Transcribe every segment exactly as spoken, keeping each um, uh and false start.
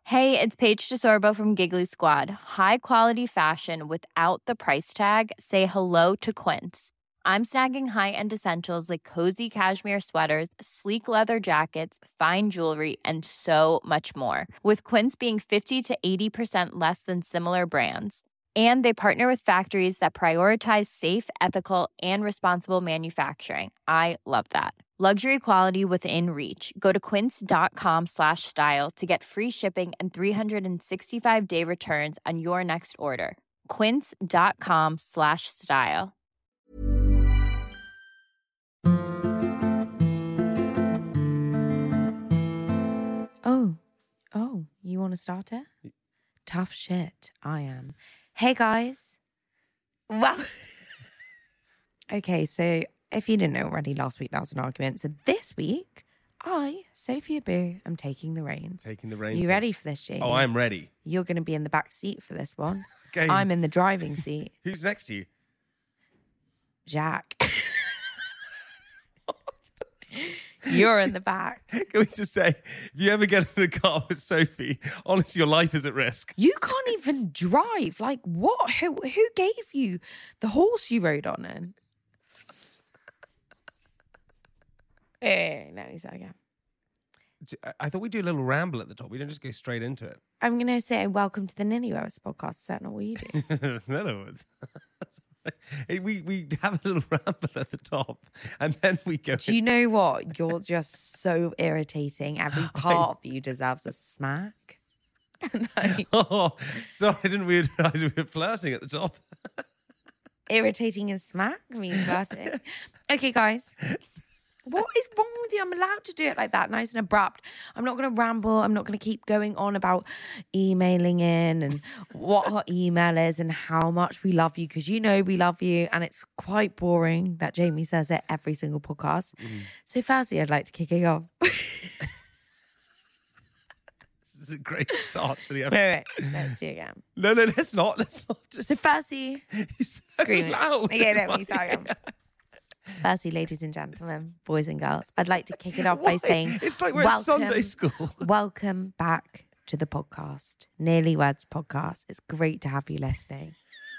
Hey, it's Paige DeSorbo from Giggly Squad. High quality fashion without the price tag. Say hello to Quince. I'm snagging high-end essentials like cozy cashmere sweaters, sleek leather jackets, fine jewelry, and so much more. With Quince being fifty to eighty percent less than similar brands. And they partner with factories that prioritize safe, ethical, and responsible manufacturing. I love that. Luxury quality within reach. Go to quince.com slash style to get free shipping and three sixty-five day returns on your next order. Quince.com slash style. Oh, oh, you want to start it? Tough shit, I am. Hey guys. Well, okay, so if you didn't know already, last week that was an argument. So this week, I, Sophia Boo, am taking the reins. Taking the reins. You ready for this, Jamie? Oh, I'm ready. You're going to be in the back seat for this one. Okay. I'm in the driving seat. Who's next to you? Jack. You're in the back. Can we just say, if you ever get in the car with Sophie, honestly, your life is at risk. You can't even drive. Like, what? Who, who gave you the horse you rode on in? Hey, no, he's again. I thought we'd do a little ramble at the top. We don't just go straight into it. I'm going to say welcome to the Nillywellers podcast. Is that not what you do? In other words, we, we have a little ramble at the top and then we go... Do you know what? You're just so irritating. Every part of you deserves a smack. Like, oh, sorry, I didn't realise we were flirting at the top. Irritating and smack means flirting. Okay, guys. What is wrong with you? I'm allowed to do it like that, nice and abrupt. I'm not going to ramble. I'm not going to keep going on about emailing in and what our email is and how much we love you, because you know we love you, and it's quite boring that Jamie says it every single podcast. Mm. So firstly, I'd like to kick it off. This is a great start to the episode. Wait, wait, let's do it again. No, no, let's not. Let's not. So firstly, You're so screaming. loud. Okay, let me start again. Firstly, ladies and gentlemen, boys and girls, I'd like to kick it off by saying, it's like we're welcome, at Sunday school. Welcome back to the podcast, Nearly Words Podcast. It's great to have you listening.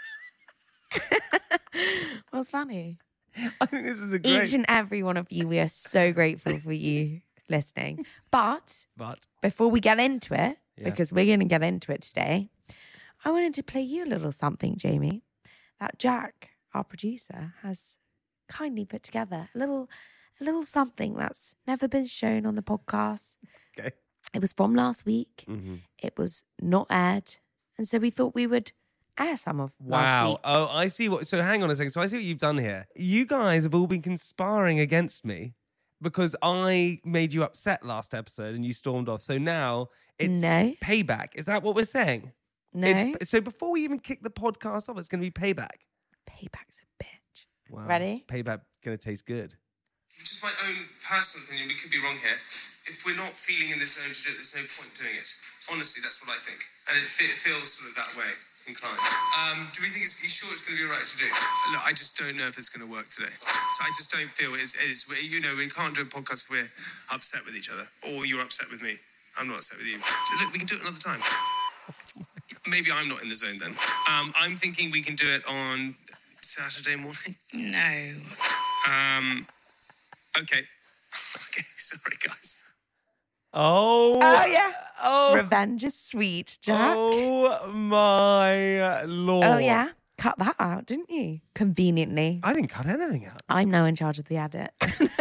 What's funny? I think this is a great... Each and every one of you, we are so grateful for you listening. But, but before we get into it, yeah. because we're going to get into it today, I wanted to play you a little something, Jamie, that Jack, our producer, has kindly put together. A little a little something that's never been shown on the podcast. Okay. It was from last week. Mm-hmm. It was not aired. And so we thought we would air some of last Wow. week's. Oh, I see what... So hang on a second. So I see what you've done here. You guys have all been conspiring against me because I made you upset last episode and you stormed off. So now it's No. payback. Is that what we're saying? No. It's, so before we even kick the podcast off, it's going to be payback. Payback's a bitch. Wow. Ready? Payback going to taste good. Just my own personal opinion, we could be wrong here. If we're not feeling in the zone to do it, there's no point doing it. Honestly, that's what I think. And it, fe- it feels sort of that way, inclined. Um, do we think it's, you sure it's going to be right to do? Look, I just don't know if it's going to work today. So I just don't feel it's, it's, you know, we can't do a podcast if we're upset with each other. Or you're upset with me. I'm not upset with you. So look, we can do it another time. Maybe I'm not in the zone then. Um, I'm thinking we can do it on Saturday morning. No. Um... Okay. Okay, sorry, guys. Oh. Oh, yeah. Oh. Revenge is sweet, Jack. Oh, my Lord. Oh, yeah. Cut that out, didn't you? Conveniently. I didn't cut anything out. I'm now in charge of the edit.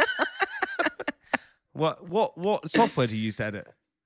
What what what software do you use to edit?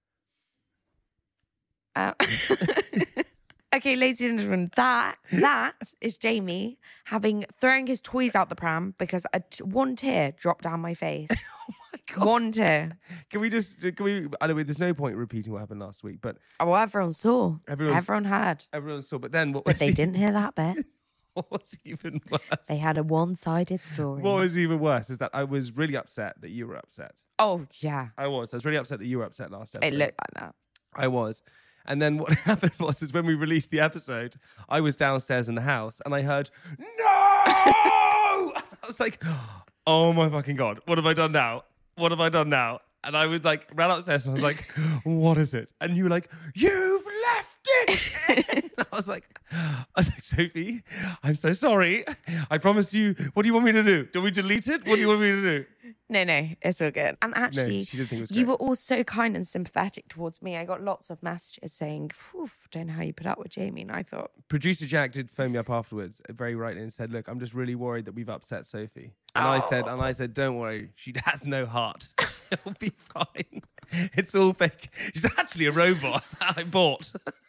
Uh, okay, ladies and gentlemen, that that is Jamie having throwing his toys out the pram because a t- one tear dropped down my face. Oh my God. One tear. Can we just can we? I know there's no point repeating what happened last week, but Oh, well, everyone saw. Everyone's- Everyone heard. everyone saw. But then what But was they e- didn't hear that bit. What was even worse? They had a one-sided story. What was even worse is that I was really upset that you were upset. Oh, yeah. I was. I was really upset that you were upset last episode. It looked like that. I was. And then what happened was is when we released the episode, I was downstairs in the house and I heard, no! I was like, oh my fucking God, what have I done now? What have I done now? And I would like ran upstairs and I was like, what is it? And you were like, you've left it. And I was like, I was like, Sophie, I'm so sorry. I promise you. What do you want me to do? Do we delete it? What do you want me to do? No, no, it's all good. And actually, she didn't think it was you great. were all so kind and sympathetic towards me. I got lots of messages saying, "Phew, don't know how you put up with Jamie." And I thought, Producer Jack did phone me up afterwards, very rightly, and said, look, I'm just really worried that we've upset Sophie. And I said, and I said, don't worry, she has no heart. It'll be fine. It's all fake. She's actually a robot that I bought.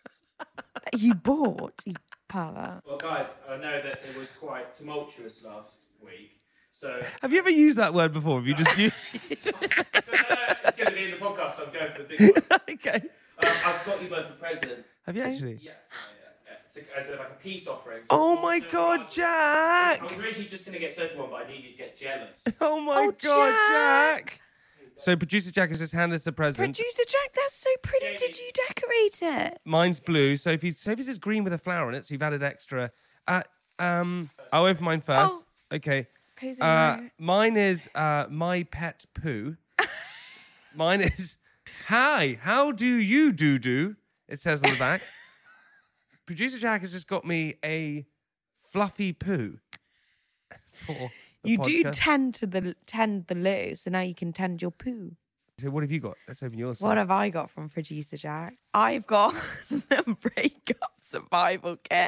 you bought, you pervert. Well, guys, I know that it was quite tumultuous last week. So Have you ever used that word before? Have you just used... no, no, no, it's going to be in the podcast, so I'm going for the big one. Okay. Um, I've got you both a present. Have you actually? Yeah, yeah, yeah. It's, a, it's a, like a peace offering. So Oh it's not my just God, like- Jack! I was originally just going to get Sophie one, but I needed to get jealous. Oh my Oh, God, Jack. Jack! So producer Jack has just handed us a present. Producer Jack, that's so pretty. Did you decorate it? Mine's blue. Sophie's Sophie's is green with a flower in it, so you've added extra. Uh, um, I'll open mine first. Oh. Okay. Close it Uh, out. mine is uh, my pet poo. Mine is, hi, how do you do do? It says on the back. Producer Jack has just got me a fluffy poo. For the You do podcast. tend to the tend the loo, so now you can tend your poo. So what have you got? Let's open yours. What have I got from Producer Jack? I've got the breakup survival kit,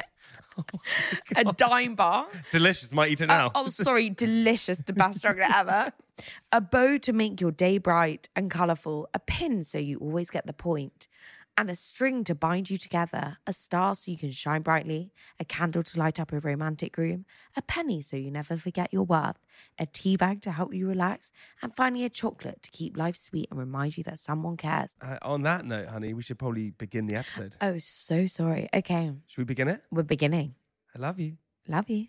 a dime bar. Delicious. Might eat it now. Uh, oh, sorry, delicious, the best chocolate ever. A bow to make your day bright and colourful, a pin so you always get the point, and a string to bind you together, a star so you can shine brightly, a candle to light up a romantic room, a penny so you never forget your worth, a tea bag to help you relax, and finally a chocolate to keep life sweet and remind you that someone cares. Uh, on that note, honey, we should probably begin the episode. Oh, so sorry. Okay, Should we begin it? we're beginning. I love you. Love you.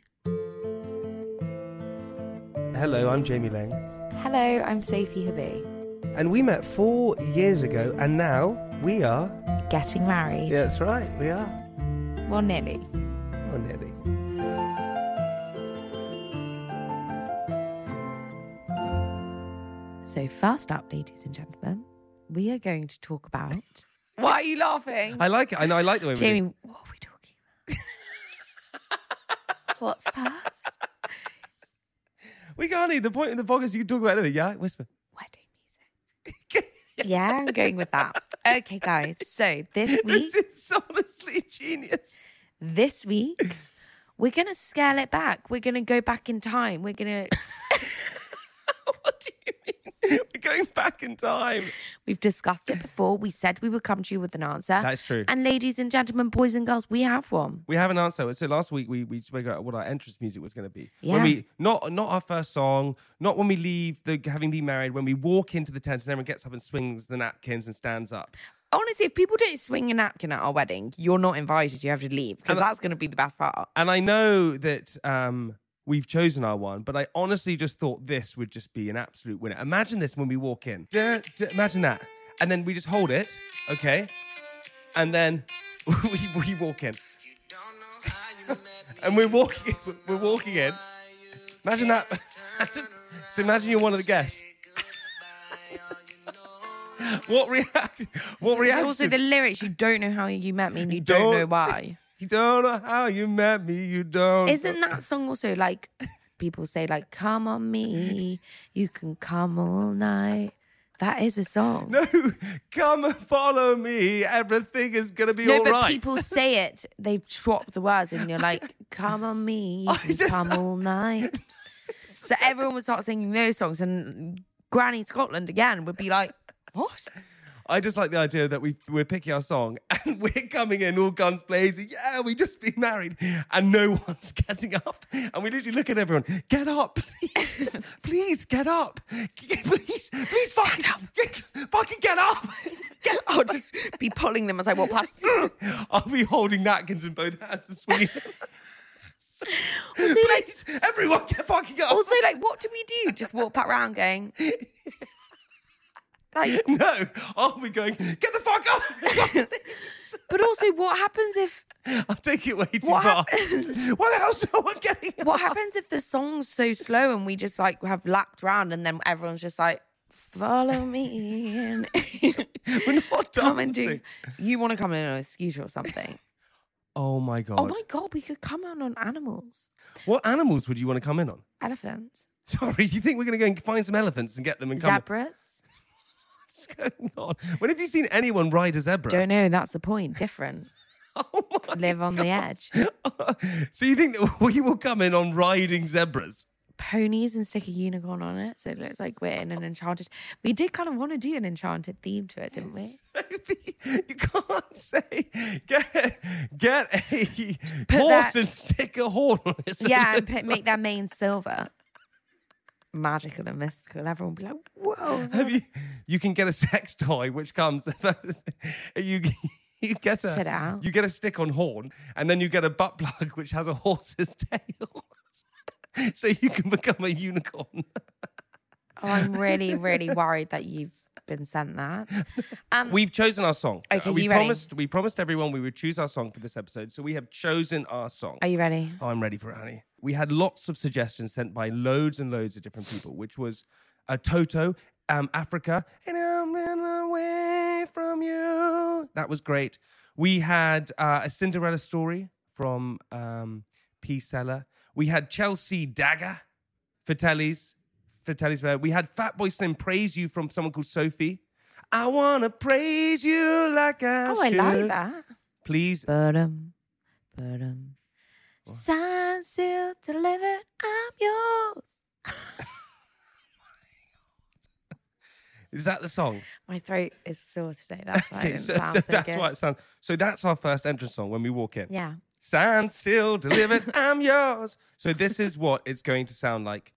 Hello, I'm Jamie Lang. Hello, I'm Sophie Habib. And we met four years ago, and now we are... Getting married. Yeah, that's right, we are. Well, nearly. Oh, nearly. So first up, ladies and gentlemen, we are going to talk about... Why are you laughing? I like it. I know, I like the way we do. Jamie, what are we talking about? What's first? We can't eat. The point of the podcast, you can talk about anything, yeah? Whisper. Wedding music. Yeah, I'm going with that. Okay, guys. So this week, This is honestly genius. this week, we're going to scale it back. We're going to go back in time. We're going to... What do you mean? We're going back in time. We've discussed it before. We said we would come to you with an answer. That's true. And ladies and gentlemen, boys and girls, we have one. We have an answer. So last week we, we spoke about what our entrance music was going to be. Yeah. When we not not our first song, not when we leave the having been married. When we walk into the tent and everyone gets up and swings the napkins and stands up. Honestly, if people don't swing a napkin at our wedding, you're not invited. You have to leave because And- that's going to be the best part. And I know that um, we've chosen our one, but I honestly just thought this would just be an absolute winner. Imagine this when we walk in. Duh, duh, imagine that. And then we just hold it, okay? And then we, we walk in. And we're walking we're walking in. Imagine that. So imagine you're one of the guests. What reaction? What reaction? Also, the lyrics, you don't know how you met me and you Don't- don't know why. You don't know how you met me. You don't. Isn't that song also like, people say like, come on me, you can come all night. That is a song. No, come and follow me. Everything is gonna be No, all but right. people say it. They've swapped the words, and you're like, "Come on me, you I can just- come all night." So everyone would start singing those songs, and Granny Scotland again would be like, "What?" I just like the idea that we we're picking our song and we're coming in all guns blazing. Yeah, we just been married, and no one's getting up. And we literally look at everyone. Get up, please, please get up, please, please, fucking, up. Get, fucking get up. Get I'll just be pulling them as I walk past. I'll be holding napkins in both hands and swinging. Also, like, Please, everyone, get fucking up. also, like, what do we do? Just walk back around going, like, No, I'll be going, get the fuck up. but also, what happens if I'll take it way too What far. happens? Why the hell's no one getting up? what happens if the song's so slow and we just like have lapped around and then everyone's just like, Follow me. And We're not come and do. dancing. You want to come in on a scooter or something? Oh my God. Oh my God, we could come on on animals. What animals would you want to come in on? Elephants. Sorry, you think we're going to go and find some elephants and get them and come? Zebras. What's going on? When have you seen anyone ride a zebra? Don't know, that's the point. Different. Oh my Live on the edge. So you think that we will come in on riding zebras? Ponies and stick a unicorn on it, so it looks like we're in an enchanted. We did kind of want to do an enchanted theme to it, didn't we? You can't say get get a Put horse that- and stick a horn on it. so Yeah, it and looks put, make that mane silver, magical and mystical. Everyone will be like, "Whoa!" Have you? You can get a sex toy which comes. you you get a Spit it out. you get a stick-on horn, and then you get a butt plug which has a horse's tail, so you can become a unicorn. Oh, I'm really, really worried that you've been sent that. Um, We've chosen our song. Okay, Uh, we you ready? promised we promised everyone we would choose our song for this episode, so we have chosen our song. are you ready? Oh, I'm ready for it, honey. We had lots of suggestions sent by loads and loads of different people, which was uh, Toto, um, Africa, and I'm running away from you. That was great. We had uh, a Cinderella story from um, P. Seller. We had Chelsea Dagger for Telly's. For Telly's. We had Fatboy Slim Praise You from someone called Sophie. I want to praise you like I Oh, I should. like that. Please. But-um, but-um. Sign, seal, delivered, I'm yours. Is that the song? My throat is sore today. That's why I Okay, didn't so, sound so so that's good. why it sounds. So that's our first entrance song when we walk in. Yeah. Signed, sealed, delivered, I'm yours. So this is what it's going to sound like.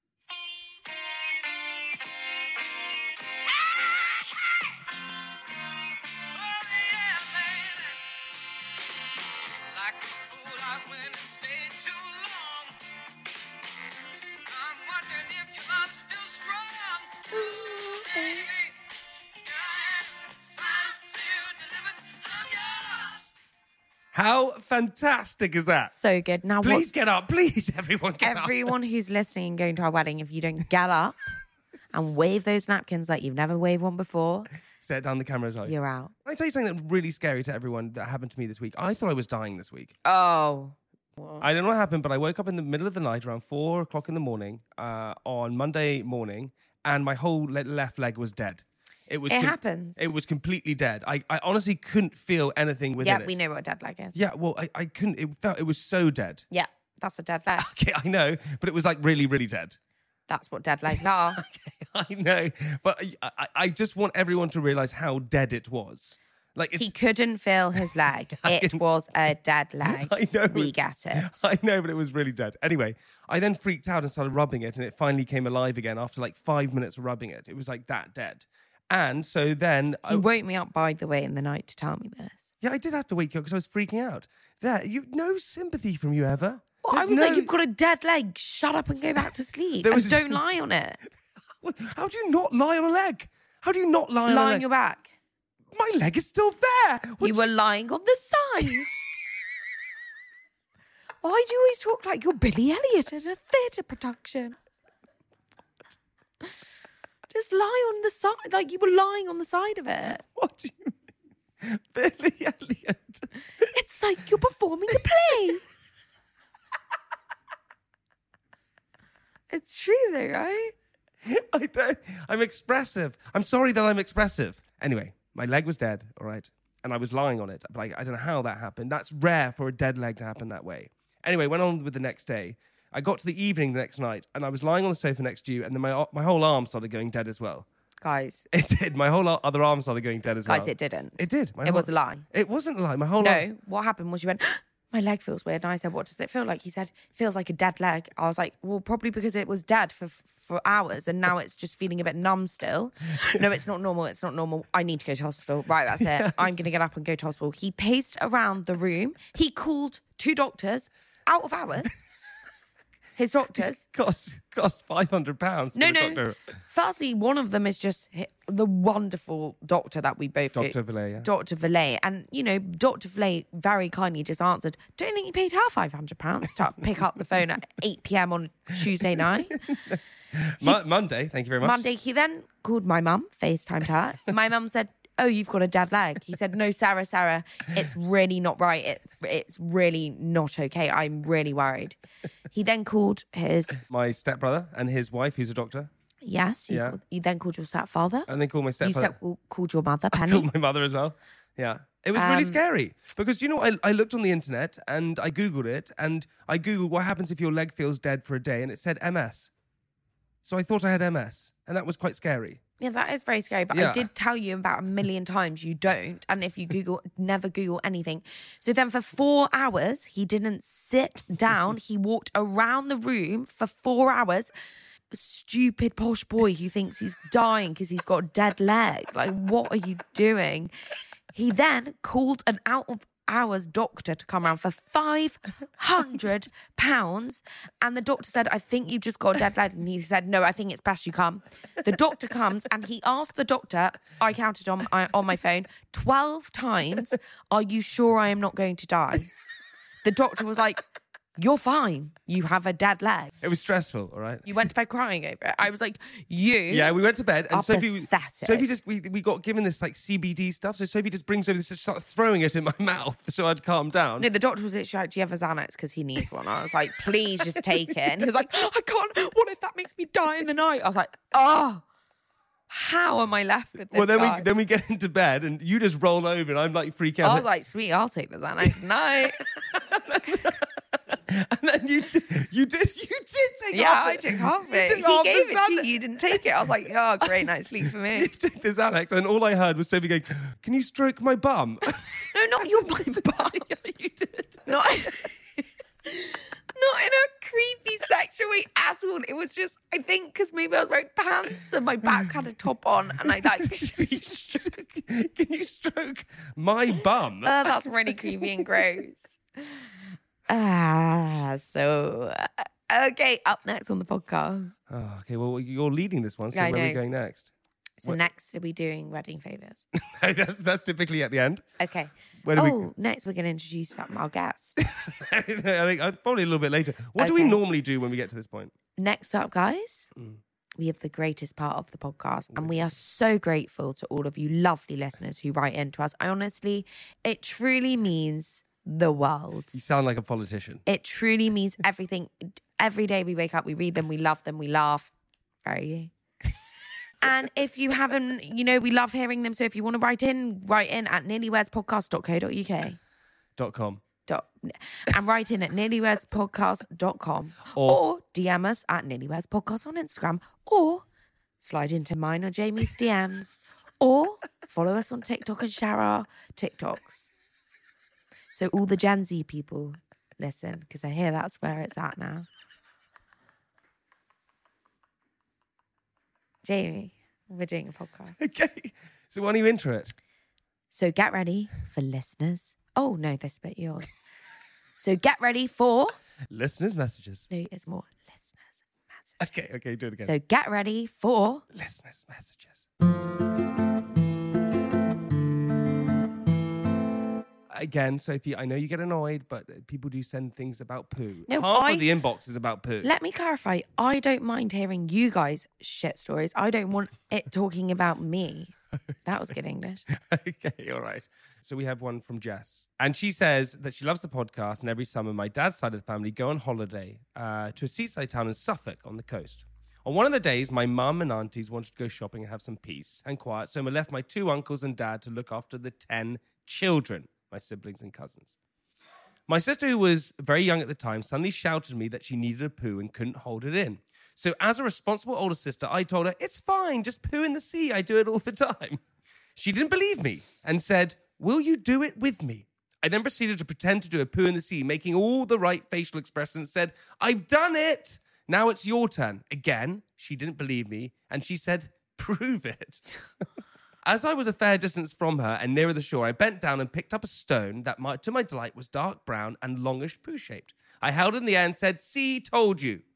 How fantastic is that? So good. Now, Please what's get up. Please, everyone get up. everyone who's listening and going to our wedding, if you don't get up and wave those napkins like you've never waved one before, Set it down the camera as well. you're out. Can I tell you something that's really scary to everyone that happened to me this week? I thought I was dying this week. Oh. I don't know what happened, but I woke up in the middle of the night around four o'clock in the morning uh, on Monday morning, and my whole le- left leg was dead. It was. It com- happens. It was completely dead. I, I honestly couldn't feel anything within Yeah, it. we know what a dead leg is. Yeah, well, I, I couldn't. It felt it was so dead. Yeah, that's a dead leg. Okay, I know, but it was like really, really dead. That's what dead legs are. I know, but I, I, I just want everyone to realize how dead it was. Like it's, He couldn't feel his leg. I It can- was a dead leg. I know. We but- get it. I know, but it was really dead. Anyway, I then freaked out and started rubbing it, and it finally came alive again after like five minutes of rubbing it. It was like that dead. And so then, I, He woke me up, by the way, in the night to tell me this. yeah, I did have to wake you up because I was freaking out. There, you no sympathy from you ever. Well, I There's was no- like, you've got a dead leg. Shut up and go back to sleep. There And was- don't lie on it. How do you not lie on a leg? How do you not lie on a Lie leg? on your back. My leg is still there. What You do were lying on the side. Why do you always talk like you're Billy Elliot at a theatre production? Just lie on the side, like you were lying on the side of it. What do you mean? Billy Elliot? It's like you're performing a play. It's true though, right? I don't. I'm expressive. I'm sorry that I'm expressive. Anyway, my leg was dead, all right? And I was lying on it. But I, I don't know how that happened. That's rare for a dead leg to happen that way. Anyway, went on with the next day. I got to the evening the next night, and I was lying on the sofa next to you, and then my my whole arm started going dead as well. Guys, It did. My whole o- other arm started going dead as well. guys, it didn't. It did. My It whole- was a lie. It wasn't a lie. My whole arm. No, what happened was you went, my leg feels weird. And I said, what does it feel like? He said, feels like a dead leg. I was like, well, probably because it was dead for for hours and now it's just feeling a bit numb still. No, it's not normal. It's not normal. I need to go to hospital. Right, that's it. I'm going to get up and go to hospital. He paced around the room. He called two doctors out of hours. his doctors. Cost cost five hundred pounds. No, no. Firstly, one of them is just hi- the wonderful doctor that we both go- Doctor Valet, yeah. Doctor Valet. And, you know, Doctor Valet very kindly just answered, don't think you paid her five hundred pounds to pick up the phone at eight p.m. on Tuesday night. Mo- Monday, thank you very much. Monday, he then called my mum, FaceTimed her. My mum said, oh, you've got a dead leg. He said, no, Sarah, Sarah, it's really not right. It, it's really not okay. I'm really worried. He then called his... My stepbrother and his wife, who's a doctor. Yes, you, Yeah. called, you then called your stepfather. And they called my You stepfather. said, called your mother, I Penny. called my mother as well. Yeah. It was really Um, scary because, you know, I, I looked on the internet and I Googled it and I Googled what happens if your leg feels dead for a day and it said M S. So I thought I had M S and that was quite scary. Yeah, that is very scary. But Yeah. I did tell you about a million times you don't. And if you Google, never Google anything. So then for four hours, he didn't sit down. He walked around the room for four hours. Stupid posh boy who thinks he's dying because he's got a dead leg. Like, what are you doing? He then called an out of hours doctor to come around for five hundred pounds. And the doctor said, I think you've just got a dead leg. And he said, no, I think it's best you come. The doctor comes and he asked the doctor, I counted on, on my phone, twelve times, are you sure I am not going to die? The doctor was like, you're fine. You have a dead leg. It was stressful, all right? You went to bed crying over it. I was like, you Yeah, we went to bed and are Sophie, pathetic. Sophie just, we, we got given this like C B D stuff. So Sophie just brings over this and started throwing it in my mouth so I'd calm down. No, the doctor was literally like, do you have a Xanax? Because he needs one. I was like, please just take it. And he was like, I can't. What if that makes me die in the night? I was like, oh, how am I left with this well, then guy? we then we get into bed and you just roll over and I'm like freak out. I was like, sweet, I'll take the Xanax tonight. And then you did, you did, you did take yeah, half I it. took half You it. took He half gave the it to you. Xanax. You didn't take it. I was like, oh, great night's sleep for me. You took this Xanax and all I heard was Sophie going, can you stroke my bum? No, not your my butt. Yeah, you did. Not, not in a creepy sexual way at all. It was just, I think, because maybe I was wearing pants and my back had a top on and I like, Can you stroke my bum? oh, that's really creepy and gross. Ah, so, uh, okay, up next on the podcast. Oh, okay, well, you're leading this one, so Yeah, I where are we know. going next? So What- next are we doing wedding favours? that's, that's typically at the end. Okay. Where do oh, next we're going to introduce some our guest. I think uh, probably a little bit later. What do we Okay. normally do when we get to this point? Next up, guys, Mm. we have the greatest part of the podcast, and we are so grateful to all of you lovely listeners who write in to us. I honestly, it truly means the world. You sound like a politician. It truly means everything. Every day we wake up, we read them, we love them, we laugh. Very you. And if you haven't, you know, we love hearing them. So if you want to write in, write in at nearlywords.podcast dot co dot uk. Dot com. Dot, and write in at nearlywords.podcast dot com Or- or, D M us at nearlywords.podcast on Instagram or slide into mine or Jamie's D Ms or follow us on TikTok and share our TikToks. So all the Gen Z people listen because I hear that's where it's at now. Jamie, we're doing a podcast. Okay. So why don't you intro it? So get ready for listeners. Oh, no, this bit yours. So get ready for... Listeners' messages. No, it's more listeners' messages. Okay, okay, do it again. So get ready for... Listeners' messages. Again, Sophie, I know you get annoyed, but people do send things about poo. No, Half I- of the inbox is about poo. Let me clarify. I don't mind hearing you guys shit stories. I don't want it talking about me. That was good English. Okay, all right. So we have one from Jess. And she says that she loves the podcast, and every summer my dad's side of the family go on holiday uh, to a seaside town in Suffolk on the coast. On one of the days, my mum and aunties wanted to go shopping and have some peace and quiet, so I left my two uncles and dad to look after the ten children, my siblings and cousins. My sister, who was very young at the time, suddenly shouted at me that she needed a poo and couldn't hold it in. So as a responsible older sister, I told her, it's fine, just poo in the sea. I do it all the time. She didn't believe me and said, will you do it with me? I then proceeded to pretend to do a poo in the sea, making all the right facial expressions, said, I've done it. Now it's your turn. Again, she didn't believe me and she said, prove it. As I was a fair distance from her and nearer the shore, I bent down and picked up a stone that, my, to my delight, was dark brown and longish poo-shaped. I held it in the air and said, see, told you.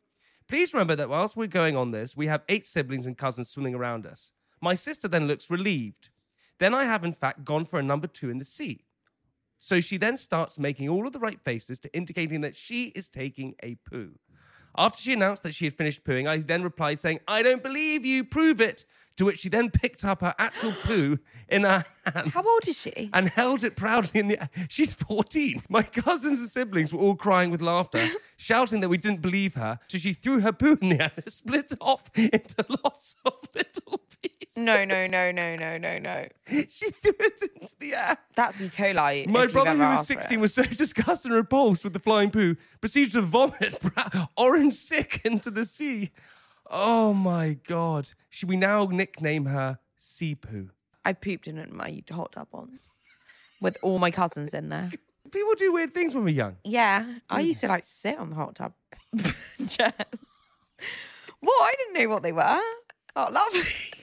Please remember that whilst we're going on this, we have eight siblings and cousins swimming around us. My sister then looks relieved. Then I have, in fact, gone for a number two in the sea. So she then starts making all of the right faces to indicating that she is taking a poo. After she announced that she had finished pooing, I then replied saying, I don't believe you, prove it. To which she then picked up her actual poo in her hands. How old is she? And held it proudly in the air. She's fourteen. My cousins and siblings were all crying with laughter, shouting that we didn't believe her. So she threw her poo in the air and split off into lots of little pieces. No, no, no, no, no, no, no. She threw it into the air. That's E. coli. My if brother, you've who ever was asked for sixteen, it. was so disgusted and repulsed with the flying poo, proceeded to vomit bra- orange sick into the sea. Oh my God. Should we now nickname her Sea Poo? I pooped in my hot tub once with all my cousins in there. People do weird things when we're young. Yeah, I used to like sit on the hot tub chair. Well, I didn't know what they were. Oh, lovely.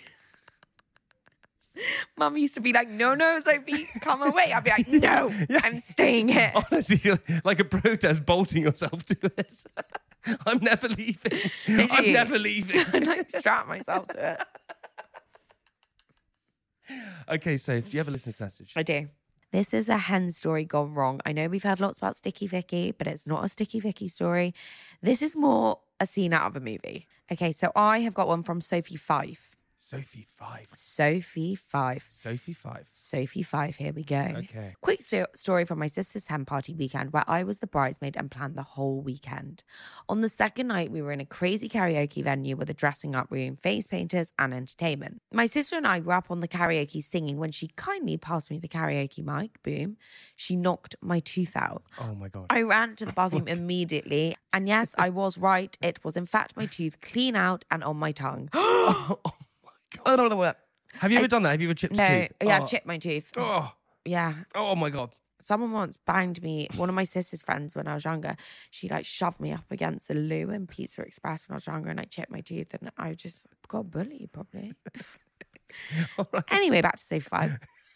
Mum used to be like, no, no, Sophie, come away. I'd be like, no, I'm staying here. Honestly, you're like a protest, bolting yourself to it. I'm never leaving. Did I'm you? never leaving. I like strap myself to it. Okay, so do you have a listener's message? I do. This is a hen story gone wrong. I know we've had lots about Sticky Vicky, but it's not a Sticky Vicky story. This is more a scene out of a movie. Okay, so I have got one from Sophie Fife. Sophie Five. Sophie Five. Sophie Five. Sophie Five, here we go. Okay. Quick sto- story from my sister's hen party weekend where I was the bridesmaid and planned the whole weekend. On the second night, we were in a crazy karaoke venue with a dressing up room, face painters, and entertainment. My sister and I were up on the karaoke singing when she kindly passed me the karaoke mic. Boom. She knocked my tooth out. Oh my God. I ran to the bathroom immediately. And yes, I was right. It was in fact my tooth clean out and on my tongue. oh, oh my God. Have you ever I- done that? Have you ever chipped No, a tooth? yeah, oh. I've chipped my tooth. Oh, Yeah. oh my God. Someone once banged me, one of my sister's friends when I was younger, she like shoved me up against a loo in Pizza Express when I was younger and I chipped my tooth and I just got bullied probably. Anyway, back to Sophie Five.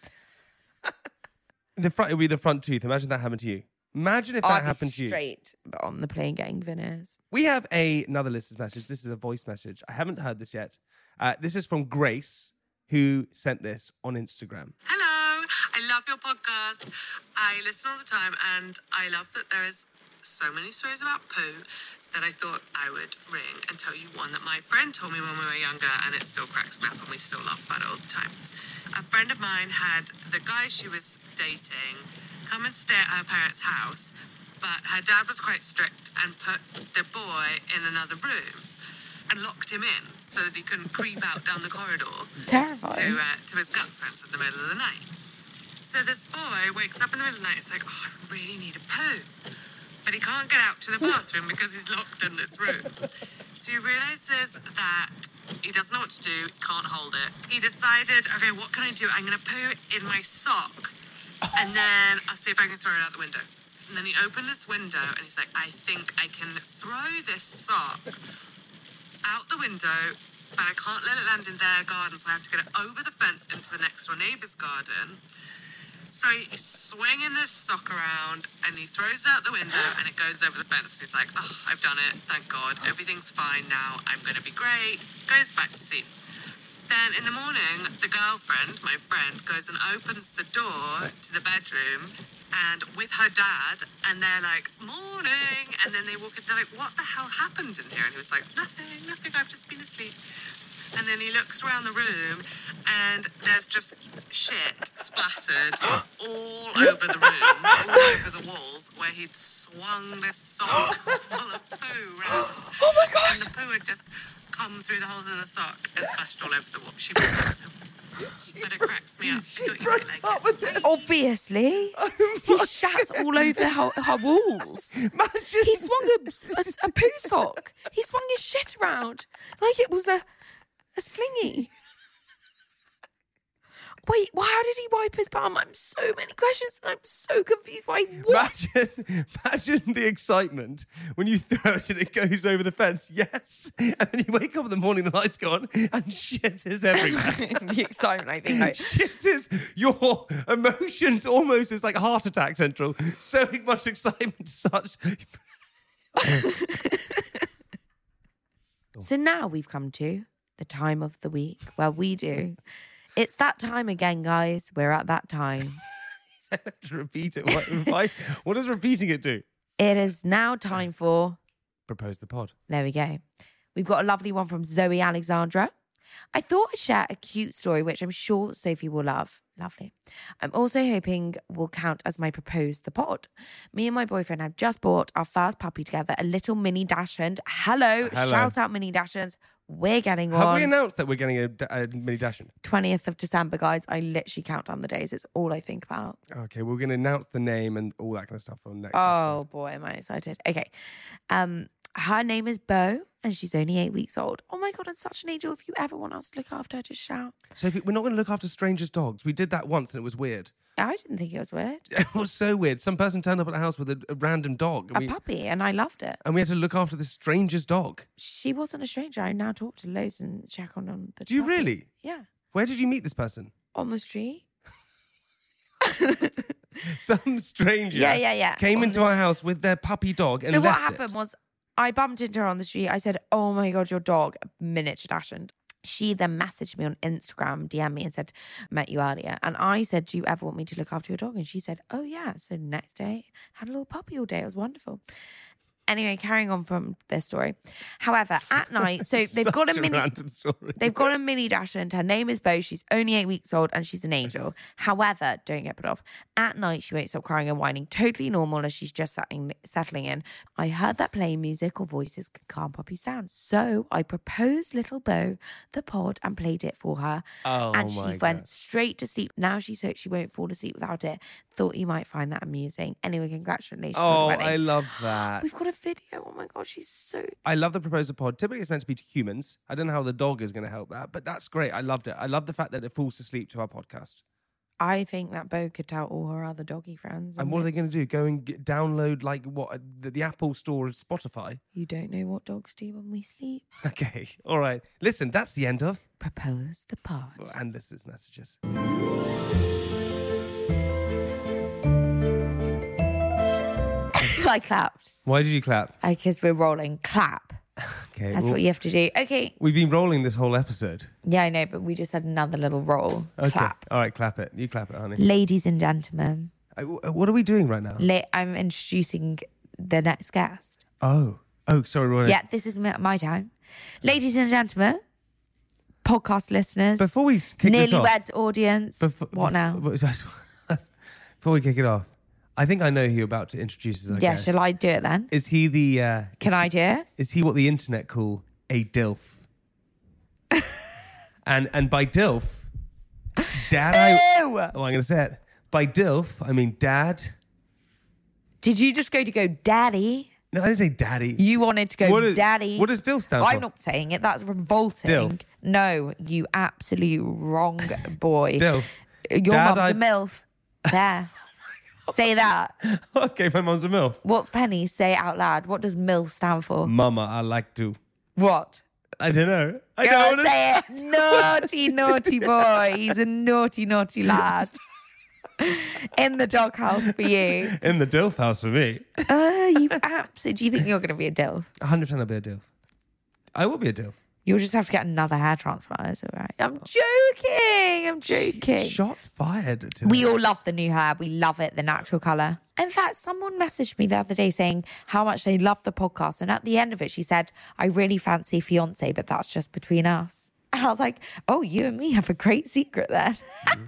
The front, it'll be the front tooth. Imagine that happened to you. Imagine if that I'd be happened to you. straight but on the plane getting veneers. We have a, another listener's message. This is a voice message. I haven't heard this yet. Uh, this is from Grace, who sent this on Instagram. Hello, I love your podcast. I listen all the time and I love that there is so many stories about poo that I thought I would ring and tell you one that my friend told me when we were younger and it still cracks me up and we still laugh about it all the time. A friend of mine had the guy she was dating come and stay at her parents' house, but her dad was quite strict and put the boy in another room and locked him in so that he couldn't creep out down the corridor to, Terrifying. uh, to his girlfriends in the middle of the night. So this boy wakes up in the middle of the night, it's like, oh, I really need a poo. But he can't get out to the bathroom because he's locked in this room. So he realises that he doesn't know what to do, he can't hold it. He decided, okay, what can I do? I'm going to poo in my sock and then I'll see if I can throw it out the window. And then he opened this window and he's like, I think I can throw this sock out the window, but I can't let it land in their garden, so I have to get it over the fence into the next door neighbour's garden. So he's swinging this sock around and he throws it out the window and it goes over the fence. He's like, oh, I've done it, thank God. Everything's fine now. I'm going to be great. Goes back to sleep. Then in the morning, the girlfriend, my friend, goes and opens the door to the bedroom and with her dad, and they're like, morning. And then they walk in, they're like, what the hell happened in here? And he was like, nothing, nothing, I've just been asleep. And then he looks around the room and there's just shit splattered all over the room, all over the walls, where he'd swung this sock full of poo round. Oh my God. And the poo had just come through the holes in the sock and splashed all over the wall. She broke up with him. But it cracks me up. She I thought you broke might like up it. with him. Obviously. He shat all over her, her walls. Imagine. He swung a, a, a poo sock. He swung his shit around like it was a, a slingy. Wait, well, how did he wipe his bum? I'm so many questions and I'm so confused. Why? What? Imagine, imagine the excitement when you throw it and it goes over the fence. Yes. And then you wake up in the morning, the lights go on, and shit is everywhere. The excitement, I think. Like, Shit is your emotions almost is like heart attack central. So much excitement, such. So now we've come to the time of the week where we do. It's that time again, guys. We're at that time. To repeat it. Why, why, what does repeating it do? It is now time for... Propose the pod. There we go. We've got a lovely one from Zoe Alexandra. I thought I'd share a cute story, which I'm sure Sophie will love. Lovely. I'm also hoping will count as my propose the pod. Me and my boyfriend have just bought our first puppy together, a little mini Dachshund. Hello. Hello. Shout out mini Dachshunds. We're getting Have one. we announced that we're getting a, a mini Dachshund? twentieth of December, guys. I literally count down the days. It's all I think about. Okay, we're going to announce the name and all that kind of stuff on next Oh, episode. boy, am I excited. Okay. Um, her name is Bo, and she's only eight weeks old. Oh, my God, and such an angel. If you ever want us to look after her, just shout. So if you, we're not going to look after strangers' dogs. We did that once and it was weird. I didn't think it was weird. It was so weird. Some person turned up at the house with a, a random dog. And A we, puppy, and I loved it. and we had to look after this stranger's dog. She wasn't a stranger. I now talk to loads and check on them. The Do you puppy. really? Yeah. Where did you meet this person? On the street. Some stranger Yeah, yeah, yeah. came On into the our s- house with their puppy dog and So what left happened it. was I bumped into her on the street. I said, oh my God, your dog, a miniature Dachshund. She then messaged me on Instagram, D M me and said, met you earlier. And I said, do you ever want me to look after your dog? And she said, oh yeah. So next day, had a little puppy all day. It was wonderful. Anyway, carrying on from this story. However, at night, so they've got a Such mini... random story. They've got a mini Dachshund. Her name is Bo. She's only eight weeks old and she's an angel. However, don't get put off. At night, she won't stop crying and whining. Totally normal as she's just settling, settling in. I heard that playing music or voices can calm puppies down. So I proposed little Bo the pod and played it for her. Oh, and she my went God. straight to sleep. Now she's hoped she won't fall asleep without it. Thought you might find that amusing. Anyway, congratulations on Oh, the wedding. I love that. We've got a video. Oh my God, she's so... I love the proposal pod. Typically, it's meant to be to humans. I don't know how the dog is going to help that, but that's great. I loved it. I love the fact that it falls asleep to our podcast. I think that Bo could tell all her other doggy friends. And what are they going to do? Go and get, download like what the, the Apple Store, Spotify? You don't know what dogs do when we sleep. Okay, all right. Listen, that's the end of Propose the pod. and listeners' messages. I clapped Why did you clap? because we're rolling. Clap. Okay, That's well, what you have to do. Okay. we've been rolling this whole episode. Yeah, I know, but we just had another little roll. Okay, Clap. all right, clap it. You clap it, honey. Ladies and gentlemen, Uh, wh- What are we doing right now? la- I'm introducing the next guest. Oh, oh, sorry, Roy. Yeah, this is my my time. Ladies and gentlemen, podcast listeners, Before we s- kick this off, newlyweds audience. Befo- what now? Before we kick it off, I think I know who you're about to introduce as our Yeah, guest. shall I do it then? Is he the? Uh, Can I do it? is he what the internet call a dilf? and and by dilf, dad. I, Ew! oh, I'm going to say it. By dilf, I mean dad. Did you just go to go daddy? No, I didn't say daddy. You wanted to go What is- daddy. what does dilf stand I'm for? not saying it. That's revolting. Dilf. No, you absolute wrong boy. Dilf. Your Dad, mum's I- a MILF. There. Say that. Okay, my mum's a milf. What's Penny? Say it out loud. What does MILF stand for? Mama, I like to. What? I don't know. I Go don't on, wanna- say it. Naughty, naughty boy. He's a naughty, naughty lad. In the doghouse for you. In the dilf house for me. Oh, you absolutely. Do you think you're going to be a DILF? one hundred percent I'll be a dilf. I will be a dilf. You'll just have to get another hair transplant. It's all right. I'm joking. I'm joking. Shots fired. Today. We all love the new hair. We love it, the natural colour. In fact, someone messaged me the other day saying how much they love the podcast. And at the end of it, she said, I really fancy fiance, but that's just between us. And I was like, oh, you and me have a great secret then.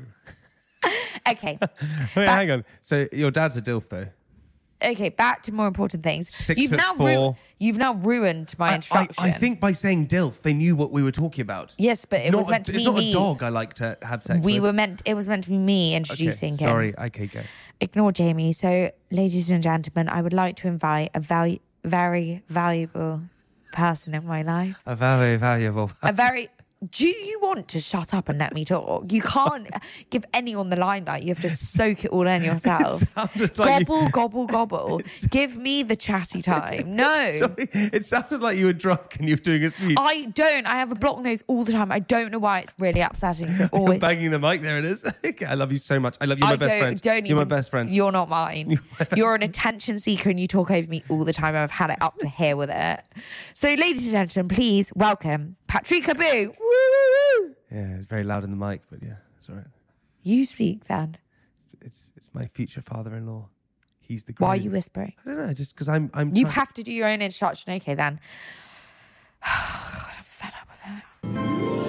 Okay. Wait, hang on. So your dad's a dilf though. Okay, back to more important things. Six you've foot now four. you've now ruined my I, I, introduction. I think by saying dilf, they knew what we were talking about. Yes, but it Not was a- meant to it's be not me. a dog I like to have sex We with. were meant it was meant to be me Okay, introducing him. sorry. Okay, go. Ignore Jamie. So, ladies and gentlemen, I would like to invite a val- very valuable person in my life. A very valuable. A very do you want to shut up and let me talk? You can't give anyone the limelight. You have to soak it all in yourself. Sounded like Gobble, you- gobble, gobble. Give me the chatty time. No. Sorry, it sounded like you were drunk and you were doing a speech. I don't. I have a blocked nose all the time. I don't know why. It's really upsetting. So You're always. banging the mic. There it is. Okay, I love you so much. I love you. You're my I best don't, friend. don't You're even, my best friend. You're not mine. You're an attention seeker and you talk over me all the time. I've had it up to here with it. So, ladies and gentlemen, please welcome Patrick Boo. Woo, woo, woo. Yeah, it's very loud in the mic, but yeah, it's all right. You speak then. It's it's my future father-in-law. He's the. Why are groom. you whispering? I don't know. Just because I'm. I'm. You trying- have to do your own introduction. Okay, then. God, I'm fed up with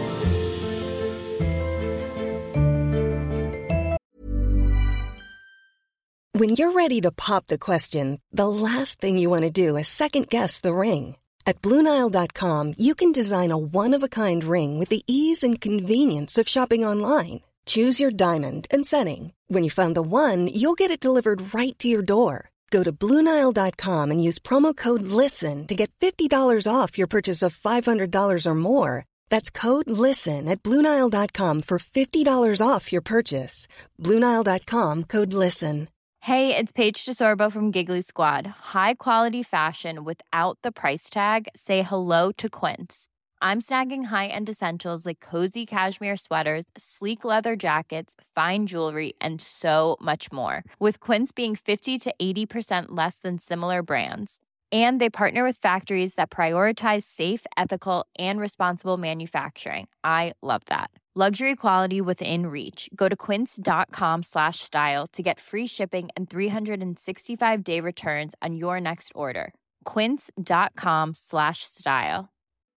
it. When you're ready to pop the question, the last thing you want to do is second-guess the ring. At Blue Nile dot com, you can design a one-of-a-kind ring with the ease and convenience of shopping online. Choose your diamond and setting. When you find the one, you'll get it delivered right to your door. Go to Blue Nile dot com and use promo code LISTEN to get fifty dollars off your purchase of five hundred dollars or more. That's code LISTEN at Blue Nile dot com for fifty dollars off your purchase. Blue Nile dot com, code LISTEN. Hey, it's Paige DeSorbo from Giggly Squad. High quality fashion without the price tag. Say hello to Quince. I'm snagging high-end essentials like cozy cashmere sweaters, sleek leather jackets, fine jewelry, and so much more. With Quince being fifty to eighty percent less than similar brands. And they partner with factories that prioritize safe, ethical, and responsible manufacturing. I love that. Luxury quality within reach. Go to quince.com slash style to get free shipping and three sixty-five day returns on your next order. Quince.com slash style.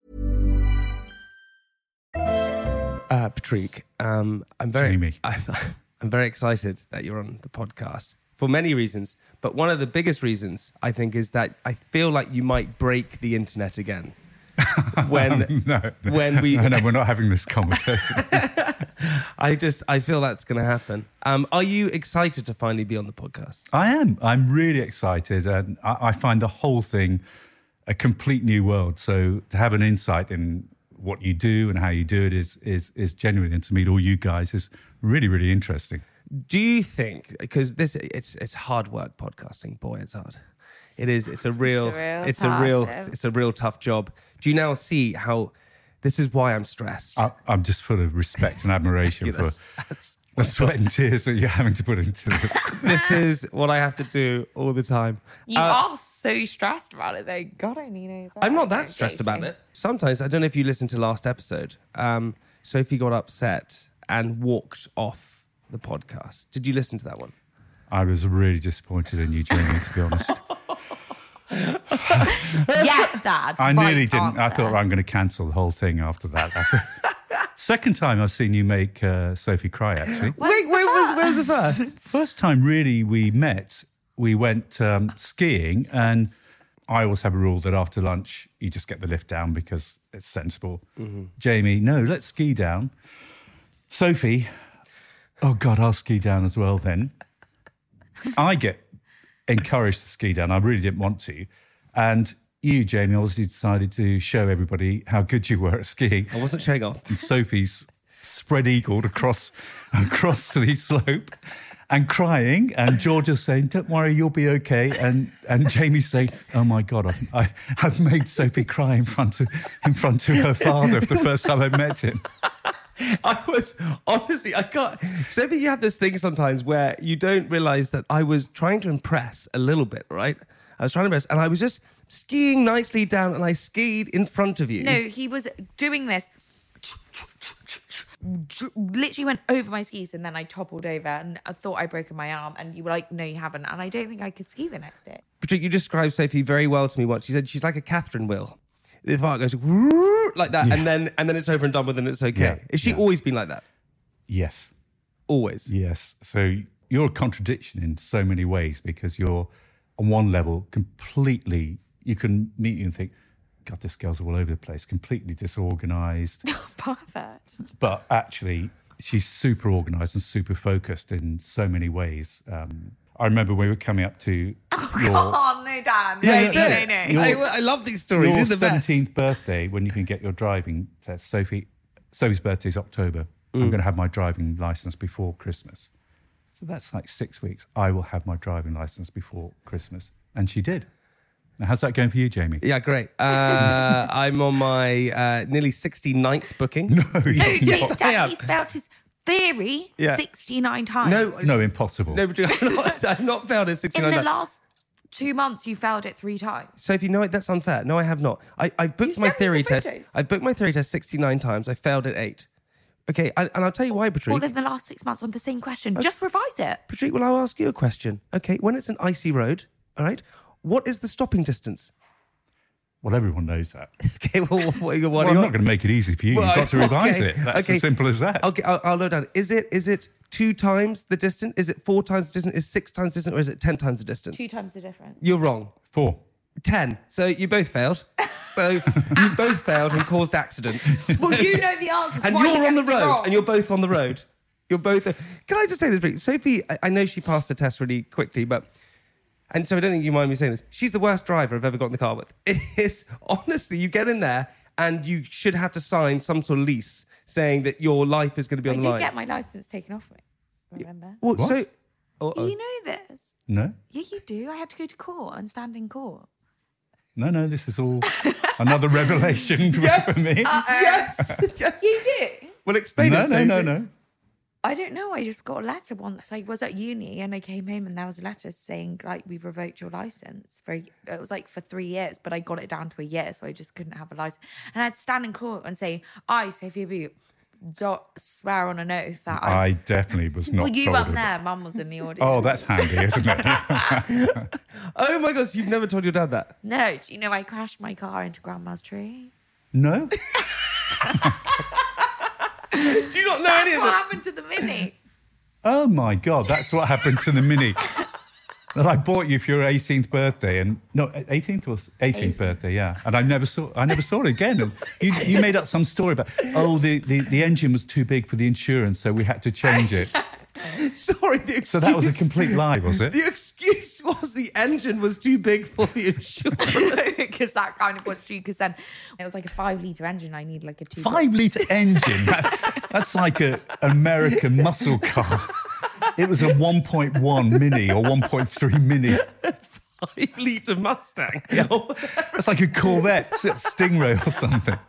Uh, Patrick, um, I'm very. Jamie. I'm, I'm very excited that you're on the podcast for many reasons, but one of the biggest reasons I think is that I feel like you might break the internet again. When no, no, when we no, no, we're not having this conversation. I just I feel that's going to happen. Um, are you excited to finally be on the podcast? I am. I'm really excited, and I, I find the whole thing a complete new world. So to have an insight in what you do and how you do it is is is genuine, and to meet all you guys is really really interesting. Do you think, because this it's it's hard work podcasting, boy, it's hard. It is. It's a real. It's a real. It's a real. It's a real tough job. Do you now see how? This is why I'm stressed. I, I'm just full of respect and admiration Yeah, for that's- that's- the sweat and tears that you're having to put into this. This is what I have to do all the time. You Uh, are so stressed about it, though. God only knows. I'm not that I'm stressed about joking. it. Sometimes, I don't know if you listened to last episode, um, Sophie got upset and walked off the podcast. Did you listen to that one? I was really disappointed in you, Jamie, to be honest. Yes, Dad. I Right nearly didn't. I answer. thought I'm going to cancel the whole thing after that. Second time I've seen you make uh, Sophie cry, actually. Wait, wait, wait, where's the first? First time really we met, we went um, skiing, and I always have a rule that after lunch you just get the lift down because it's sensible. Mm-hmm. Jamie, no, let's ski down. Sophie, oh God, I'll ski down as well then. I get encouraged to ski down. I really didn't want to. And you, Jamie, obviously decided to show everybody how good you were at skiing. I wasn't showing off. And Sophie's spread eagled across across the slope and crying, and Georgia's saying, "Don't worry, you'll be okay." And and Jamie's saying, "Oh my God, I, I, I've made Sophie cry in front of in front of her father for the first time I met him." I was, honestly, I can't. Sophie, you have this thing sometimes where you don't realise that I was trying to impress a little bit, right? I was trying to impress, and I was just skiing nicely down, and I skied in front of you. No, he was doing this. Literally went over my skis and then I toppled over and I thought I'd broken my arm and you were like, no, you haven't. And I don't think I could ski the next day. Patrick, you described Sophie very well to me once. She said she's like a Catherine wheel. The fart goes "Woo," like that, Yeah. and then and then it's over and done with, and it's okay. Yeah, Has she yeah. always been like that? Yes. Always. Yes. So you're a contradiction in so many ways, because you're on one level completely, you can meet you and think, God, this girl's all over the place, completely disorganized. Perfect. But actually, she's super organised and super focused in so many ways. Um, I remember we were coming up to your, Oh, no, Dan. Yeah, no, that's no, it. no, no. I, I love these stories. your They're the best. seventeenth birthday, when you can get your driving test. Sophie, Sophie's birthday's October. I'm Mm. going to have my driving license before Christmas. So that's like six weeks. I will have my driving license before Christmas. And she did. Now, how's that going for you, Jamie? Yeah, great. Uh, I'm on my uh, nearly sixty-ninth booking. No, No, yes, I am. he's failed his theory Yeah. sixty-nine times. No, No, impossible. no, but I'm not, I've not failed it in sixty-nine the times. last two months, you failed it three times. Sophie, no, that's unfair. No, I have not. I, I've booked You my sent me theory the test. photos. I've booked my theory test sixty-nine times. I failed at eight. Okay, and, and I'll tell you why, Patrick. All in the last six months on the same question. Just revise it. Patrick, well, I'll ask you a question. Okay, when it's an icy road, all right, what is the stopping distance? Well, everyone knows that. Okay, well, what, what, what Well, are I'm you not going to make it easy for you. Well, You've got to revise okay, it. That's okay. as simple as that. Okay, I'll, I'll load down. Is it is it two times the distance? Is it four times the distance? Is it six times the distance? Or is it ten times the distance? Two times the difference. You're wrong. Four. Ten. So you both failed. So you both failed and caused accidents. Well, you know the answers. And Why are you're you on the getting it road, wrong? and you're both on the road. You're both. Can I just say this, Rick? Sophie? I, I know she passed the test really quickly, but and so I don't think you mind me saying this. She's the worst driver I've ever got in the car with. It is honestly, you get in there and you should have to sign some sort of lease saying that your life is going to be I on the did line. get my license taken off me. Remember? well, What? so oh, oh. You know this. No? Yeah, you do. I had to go to court and stand in court. No, no, this is all another revelation for, for me. yes, yes. You do? Well, explain no, it. no, no, Sophie. no. I don't know. I just got a letter once. I was at uni and I came home and there was a letter saying like we've revoked your license for it was like for three years, but I got it down to a year, so I just couldn't have a license. And I'd stand in court and say, "I, Sophia Boo, do swear on an oath that I." I definitely was not well, you told weren't of it. there. Mum was in the audience. Oh, that's handy, isn't it? Oh my gosh, you've never told your dad that. No, do you know I crashed my car into Grandma's tree? No? Do you not know any That's of what it? happened to the Mini. Oh my God, that's what happened to the Mini that I bought you for your eighteenth birthday, and no, eighteenth or eighteenth birthday, yeah. And I never saw, I never saw it again. And you, you made up some story about, oh, the, the, the engine was too big for the insurance, so we had to change it. Sorry, the excuse. So that was a complete lie, was it? The excuse was the engine was too big for the insurance. Because that kind of was true. Because then it was like a five litre engine. I need like a two. Five litre engine. That, that's like a American muscle car. It was a one point one Mini or one point three Mini. Five litre Mustang. That's like a Corvette, Stingray or something.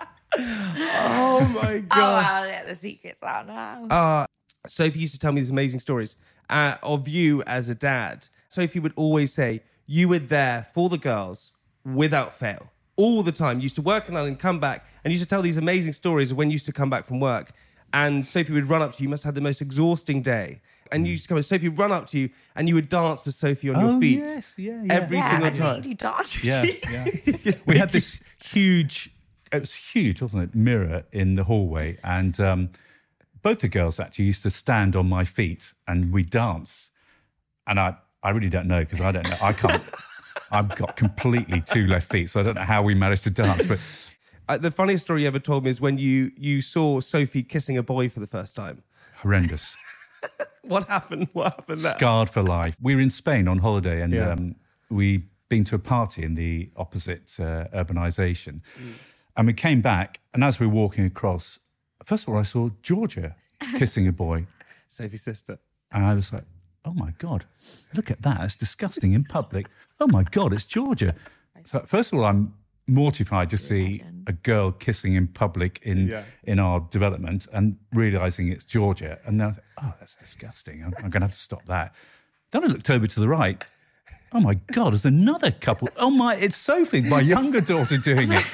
Oh my Oh, god. I'll let the secrets out now. Uh, Sophie used to tell me these amazing stories uh, of you as a dad. Sophie would always say, you were there for the girls without fail. All the time. You used to work on and come back and used to tell these amazing stories of when you used to come back from work. And Sophie would run up to you. You must have had the most exhausting day. And you used to come and Sophie would run up to you and you would dance for Sophie on Oh, your feet. yes, yeah, yeah. Every yeah, single I time. made you dance. Yeah, yeah. We had this huge, it was huge, wasn't it, mirror in the hallway. And um, both the girls actually used to stand on my feet and we dance. And I, I really don't know because I don't know. I can't, I've got completely two left feet. So I don't know how we managed to dance. But Uh, the funniest story you ever told me is when you, you saw Sophie kissing a boy for the first time. horrendous. What happened? What happened there? Scarred for life. We were in Spain on holiday and Yeah. um, we'd been to a party in the opposite uh, urbanisation. Mm. And we came back, and as we were walking across, first of all, I saw Georgia kissing a boy. Sophie's sister. And I was like, oh my God, look at that. It's disgusting in public. Oh my God, it's Georgia. So first of all, I'm mortified to see a girl kissing in public in Yeah. in our development and realising it's Georgia. And then I thought, oh, that's disgusting. I'm, I'm going to have to stop that. Then I looked over to the right. Oh my God, there's another couple. Oh my, it's Sophie, my younger daughter, doing it.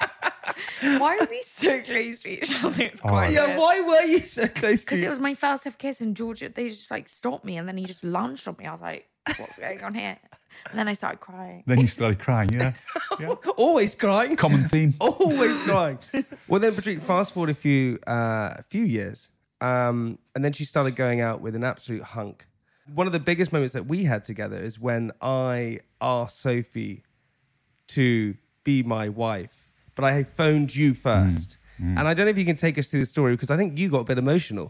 Why are we so close to each other? It's Oh. quite Yeah, weird. why were you so close to Because you? it was my first ever kiss, and Georgia, they just like stopped me, and then he just lunged on me. I was like, "What's going on here?" And then I started crying. Then you started crying, yeah. yeah. Always crying. Common theme. Always crying. Well, then, Patrick, fast forward a few, uh, a few years, um, and then she started going out with an absolute hunk. One of the biggest moments that we had together is when I asked Sophie to be my wife, but I phoned you first. Mm, mm. And I don't know if you can take us through the story because I think you got a bit emotional.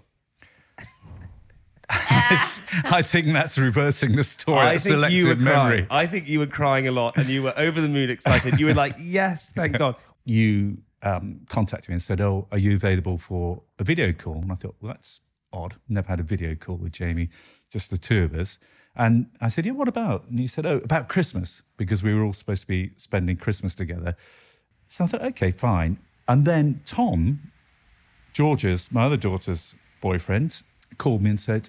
I think that's reversing the story. I That's think selective you were memory. crying. I think you were crying a lot and you were over the moon excited. You were like, yes, thank God. You um, contacted me and said, "Oh, are you available for a video call?" And I thought, well, that's odd. Never had a video call with Jamie, just the two of us. And I said, "Yeah, what about?" And he said, "Oh, about Christmas," because we were all supposed to be spending Christmas together. So I thought, okay, fine. And then Tom, George's, my other daughter's boyfriend, called me and said,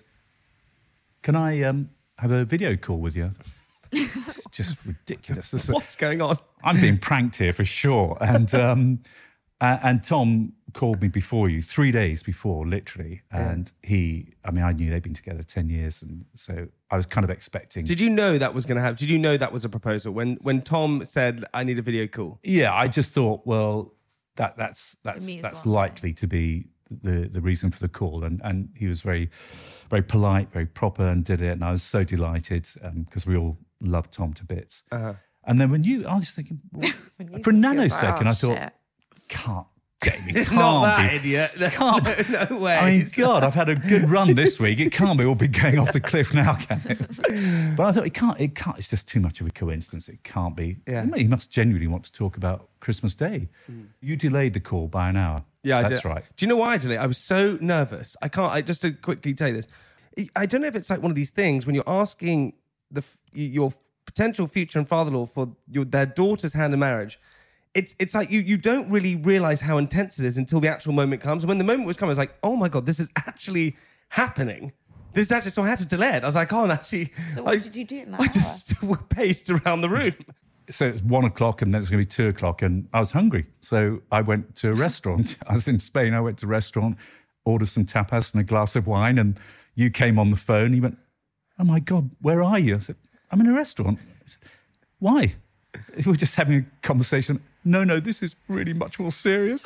"Can I um, have a video call with you?" It's just ridiculous. This is- What's going on? I'm being pranked here for sure. And um, uh, and Tom called me before you, three days before, literally. And he, I mean, I knew they'd been together ten years. And so I was kind of expecting. Did you know that was going to happen? Did you know that was a proposal? When when Tom said, "I need a video call"? Yeah, I just thought, well, that that's that's means that's one. likely to be the the reason for the call. And and he was very, very polite, very proper, and did it. And I was so delighted because um, we all loved Tom to bits. Uh-huh. And then when you, I was thinking, well, for a nanosecond, oh, I thought, shit. can't, Jamie, can't Not that be. idiot. Can't. No, no way. I mean, God, I've had a good run this week. It can't be all be going off the cliff now, can it? But I thought it can't. It can't. It's just too much of a coincidence. It can't be. Yeah. He must genuinely want to talk about Christmas Day. Mm. You delayed the call by an hour. Yeah, I that's did. right. Do you know why I delayed? I was so nervous. I can't. I just to quickly tell you this. I don't know if it's like one of these things when you're asking the your potential future and father-in-law for your their daughter's hand in marriage. It's it's like you you don't really realize how intense it is until the actual moment comes. And when the moment was coming, I was like, oh my God, this is actually happening. This is actually, so I had to delay it. I was like, I can't actually. So what I, did you do in that I hour? just paced around the room. So it was one o'clock and then it's going to be two o'clock and I was hungry. So I went to a restaurant. I was in Spain. I went to a restaurant, ordered some tapas and a glass of wine. And you came on the phone. He went, "Oh my God, where are you?" I said, "I'm in a restaurant." I said, "Why?" We were just having a conversation. "No, no, this is really much more serious.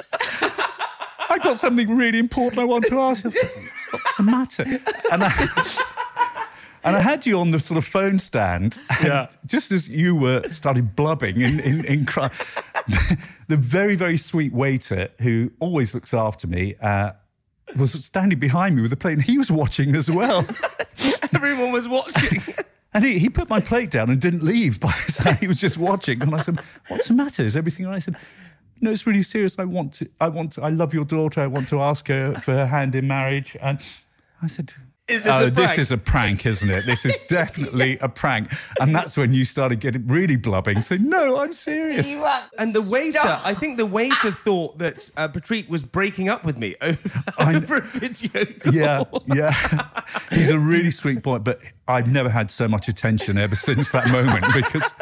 I got something really important I want to ask." I said, "What's the matter?" And I, and I had you on the sort of phone stand. And Yeah. just as you were started blubbing in, in, in cry, the very, very sweet waiter who always looks after me uh, was standing behind me with a plate and he was watching as well. Everyone was watching. And he, he put my plate down and didn't leave by the time he was just watching. And I said, "What's the matter? Is everything all right?" I said, "No, it's really serious. I want to, I want to, I love your daughter. I want to ask her for her hand in marriage." And I said, Is this "Oh, a this prank?" is a prank, isn't it? This is definitely a prank." And that's when you started getting really blubbing. So, "No, I'm serious." You weren't. And the waiter, Stop. I think the waiter thought that uh, Patrick was breaking up with me over, over a video call. Yeah, yeah. He's a really sweet boy, but I've never had so much attention ever since that moment because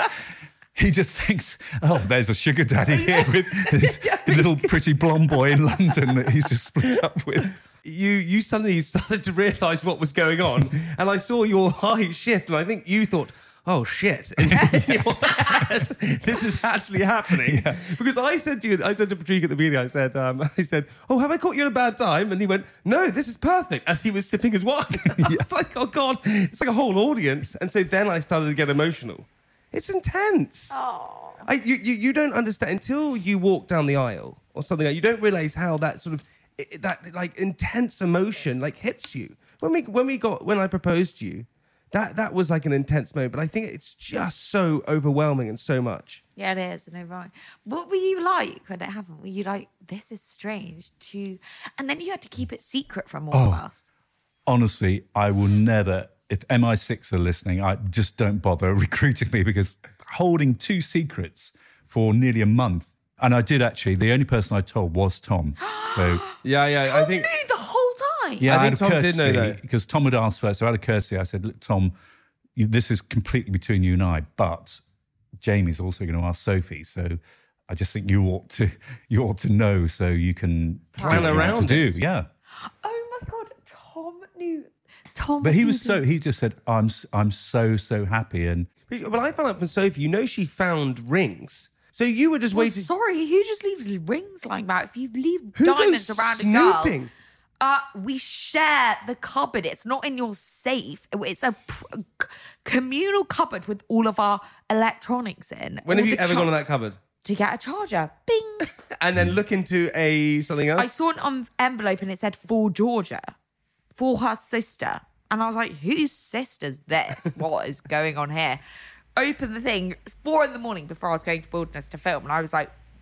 he just thinks, "Oh, there's a sugar daddy here with this little pretty blonde boy in London that he's just split up with." You you suddenly started to realise what was going on, and I saw your eye shift, and I think you thought, "Oh shit, in your head, this is actually happening." Yeah. Because I said to you, I said to Patrick at the beginning, I said, um, I said, "Oh, have I caught you at a bad time?" And he went, "No, this is perfect," as he was sipping his wine. I was like, "Oh God," it's like a whole audience. And so then I started to get emotional. It's intense. Oh. I, you, you you don't understand until you walk down the aisle or something. Like, you don't realise how that sort of it, that like intense emotion like hits you. When we when we got when I proposed to you, that that was like an intense moment. But I think it's just so overwhelming and so much. Yeah, it is. I know, right? What were you like when it happened? Were you like, "This is strange," to, and then you had to keep it secret from all Oh. of us? Honestly, I will never, if M I six are listening, I just don't bother recruiting me because holding two secrets for nearly a month. And I did actually, the only person I told was Tom. So Yeah, yeah. I think You knew the whole time. yeah, I I, think had a Tom did know courtesy that. because Tom had asked first. So I had a courtesy. I said, "Look, Tom, you, this is completely between you and I, but Jamie's also going to ask Sophie. So I just think you ought to you ought to know so you can Plan do what you have around to do." it. Yeah. Oh my God, Tom knew. Tom. But he knew was so, the- he just said, I'm s- I'm so, so happy. And Well, I found out from Sophie, you know, she found rings. So you were just Well, waiting. sorry, who just leaves rings like that? If you leave Who diamonds goes around a snooping? girl, uh, we share the cupboard. It's not in your safe. It's a pr- c- communal cupboard with all of our electronics in. When All have you the ever char- gone to that cupboard? to get a charger? Bing. And then look into a something else? I saw an um, envelope and it said for Georgia, for her sister. And I was like, whose sister's this? What is going on here? Open the thing. It's four in the morning before I was going to Wilderness to film. And I was like,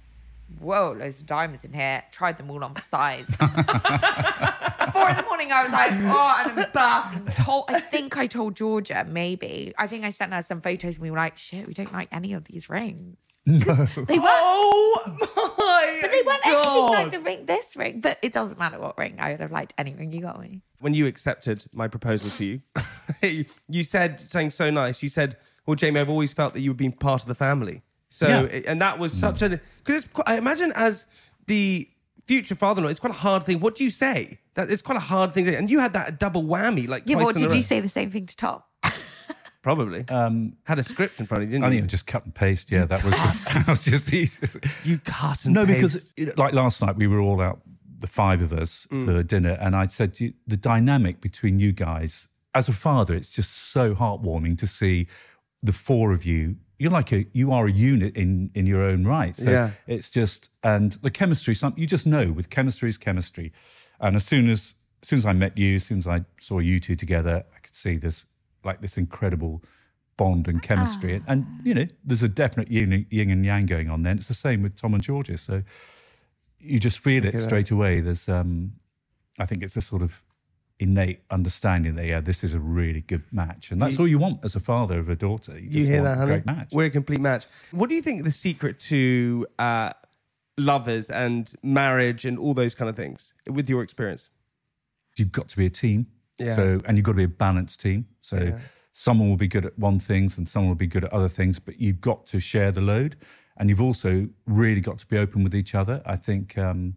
whoa, loads of diamonds in here. Tried them all on for size. Four in the morning, I was like, oh, and I'm bursting. Told, I think I told Georgia, maybe. I think I sent her some photos and we were like, shit, we don't like any of these rings. No. They weren't, Oh my but they weren't God. anything like the ring, this ring. But it doesn't matter what ring. I would have liked any ring you got me. When you accepted my proposal to you, you, you said something so nice. You said, well, Jamie, I've always felt that you were being part of the family. So, Yeah. and that was such a, because I imagine as the future father-in-law, it's quite a hard thing. What do you say? That it's quite a hard thing. To, and you had that double whammy, like Yeah, twice but in a did row. you say the same thing to Tom? Probably. Um, had a script in front of you, didn't I you? think it just cut and paste. Yeah, that was just, that was just easy. You cut and No, paste. because you know, like last night, we were all out, the five of us, Mm. for dinner, and I said you, the dynamic between you guys, as a father, it's just so heartwarming to see the four of you. You're like a, you are a unit in in your own right. So Yeah. it's just, and the chemistry, some you just know with chemistry is chemistry, and as soon as as soon as I met you, as soon as I saw you two together, I could see this like this incredible bond and chemistry, and, and you know, there's a definite yin, yin and yang going on. Then it's the same with Tom and Georgia. So you just feel it straight away. There's, um, I think it's a sort of innate understanding that yeah, this is a really good match, and that's You- all you want as a father of a daughter. You, You just hear want that, a honey? great match. We're a complete match. What do you think the secret to uh, lovers and marriage and all those kind of things, with your experience? You've got to be a team. Yeah. So, and you've got to be a balanced team. So Yeah. someone will be good at one things and someone will be good at other things, but you've got to share the load, and you've also really got to be open with each other. I think um,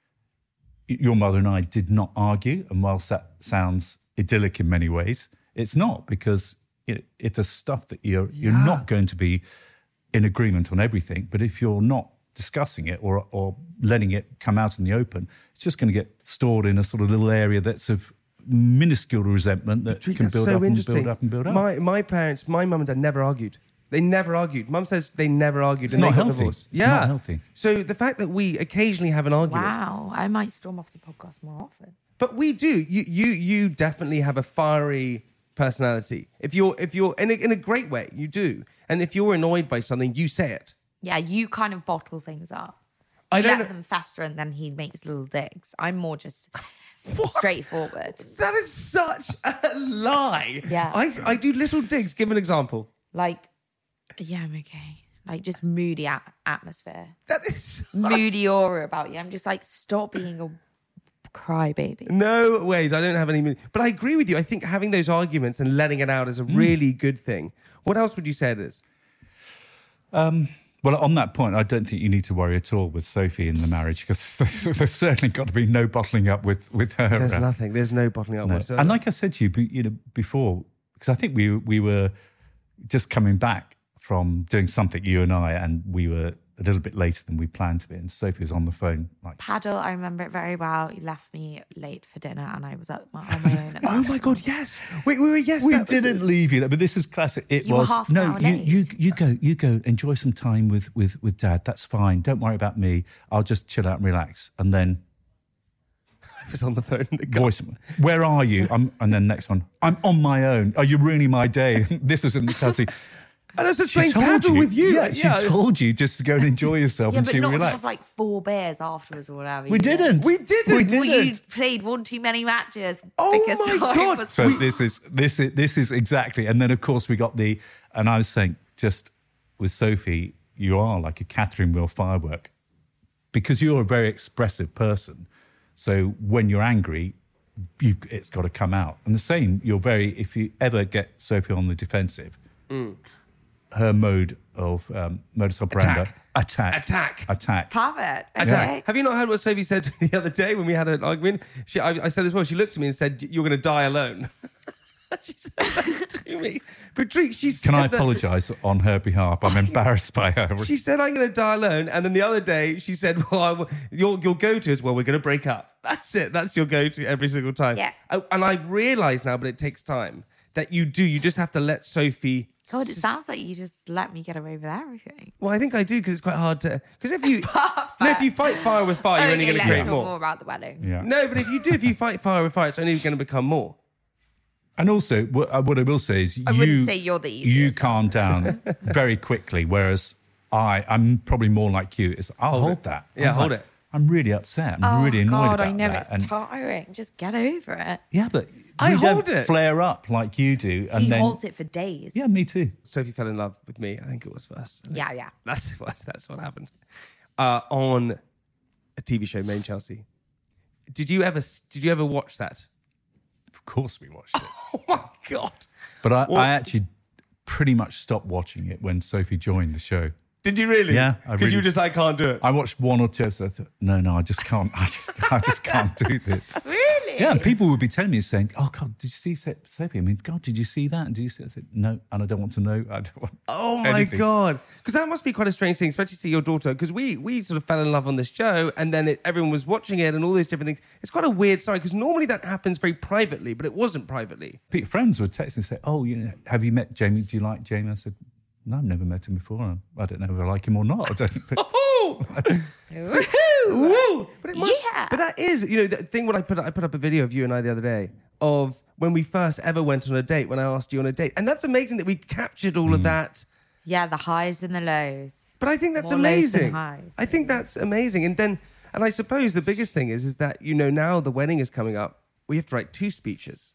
y- your mother and I did not argue, and whilst that sounds idyllic in many ways, it's not, because you know, if there's stuff that you're you're Yeah. not going to be in agreement on everything, but if you're not discussing it or or letting it come out in the open, it's just going to get stored in a sort of little area that's of minuscule resentment that Patrick, can that's build so up and interesting. build up and build up. My my parents, my mum and dad never argued. They never argued. Mum says they never argued. It's and not they got healthy. divorced. It's yeah, not healthy. So the fact that we occasionally have an argument, Wow, I might storm off the podcast more often. but we do. You you you definitely have a fiery personality. If you're if you're in a, in a great way, you do. And if you're annoyed by something, you say it. Yeah, you kind of bottle things up. I You don't. let them fester and then he makes little digs. I'm more just straightforward. That is such a lie. Yeah. I I do little digs. Give an example. Like, yeah, I'm okay. Like, just moody at- atmosphere. That is Moody aura about you. I'm just like, stop being a crybaby. no ways. I don't have any. But I agree with you. I think having those arguments and letting it out is a Mm. really good thing. What else would you say it is? Um, well, on that point, I don't think you need to worry at all with Sophie in the marriage, because there's certainly got to be no bottling up with, with her. There's uh, nothing. There's no bottling up no. whatsoever. And like I said to you, be- you know, before, because I think we we were just coming back from doing something, you and I, and we were a little bit later than we planned to be. And Sophie was on the phone, like, Paddle, I remember it very well. You left me late for dinner and I was at my, on my own. At oh that my God, yes. Wait, wait, wait, yes. we that was didn't it. leave you, but this is classic. It You were was half an no, hour you, late. you you go, you go, enjoy some time with with with Dad. That's fine. Don't worry about me. I'll just chill out and relax. And then I was on the phone. And the guy- voice, where are you? I'm, and then next one, I'm on my own. Are you ruining my day? This isn't Chelsea. And I was just She playing told paddle you. with you. Yeah, Like, she yeah, told you just to go and enjoy yourself, Yeah, and but she not to relaxed. have like four beers afterwards or whatever. we you didn't. We didn't. We Well, didn't. you played one too many matches. Oh because my I God. was- So this is this is this is exactly, and then of course we got the, and I was saying just with Sophie, you are like a Catherine wheel firework, because you're a very expressive person. So when you're angry, you it's got to come out. And the same, you're very. If you ever get Sophie on the defensive, her mode of um, modus operandi, Attack. attack, Attack. attack. Perfect. Attack. Okay. Have you not heard what Sophie said to me the other day when we had an argument? She, I, I said this well. She looked at me and said, "You're going to die alone." She said that to me. Patrick, she said Can I that- apologise on her behalf? I'm embarrassed by her. She said, "I'm going to die alone." And then the other day, she said, "Well, I will, your your go-to is well, we're going to break up." That's it. That's your go-to every single time. Yeah. Oh, and I've realised now, but it takes time, that you do. You just have to let Sophie. God, it sounds like you just let me get away with everything. Well, I think I do because it's quite hard to. Because if you no, if you fight fire with fire, you're only Okay, going to let's create talk more. more about the wedding. Yeah. No, but if you do, if you fight fire with fire, it's only going to become more. And also, what, uh, what I will say is, I you wouldn't say you're the you easiest. calm down very quickly, whereas I, I'm probably more like you. Is I'll hold, hold that. Yeah, I'm hold like, it. I'm really upset. I'm Oh, really annoyed God, about I know that. it's And- tiring. Just get over it. yeah, but I we hold don't it. flare up like you do. And He then, holds it for days. Yeah, me too. Sophie fell in love with me. I think it was first. Yeah, yeah. That's what that's what happened. Uh, on a T V show, Main Chelsea. Did you ever did you ever watch that? Of course, we watched it. Oh my God! But I, What? I actually pretty much stopped watching it when Sophie joined the show. Did you really? Yeah, Because I really- you were just like, I can't do it. I watched one or two episodes. I thought, no, no, I just can't. I just, I just can't do this. Really? Yeah, and people would be telling me, saying, "Oh God, did you see So- Sophie? I mean, God, did you see that? And did you see?" That? I said, "No, and I don't want to know. I don't want." Oh my anything." God! Because that must be quite a strange thing, especially to see your daughter. Because we we sort of fell in love on this show, and then it, everyone was watching it, and all these different things. It's quite a weird story because normally that happens very privately, but it wasn't privately. Pe- Friends would text and say, "Oh, you know, have you met Jamie? Do you like Jamie?" I said, "No, I've never met him before. I don't know if I like him or not." I don't. But Oh! Woo! But it must. Yeah. But that is, you know, the thing. When I put I put up a video of you and I the other day of when we first ever went on a date. When I asked you on a date, and that's amazing that we captured all of that. Yeah, the highs and the lows. But I think that's More lows than amazing. highs. I think that's amazing. And then, and I suppose the biggest thing is, is that, you know, now the wedding is coming up. We have to write two speeches.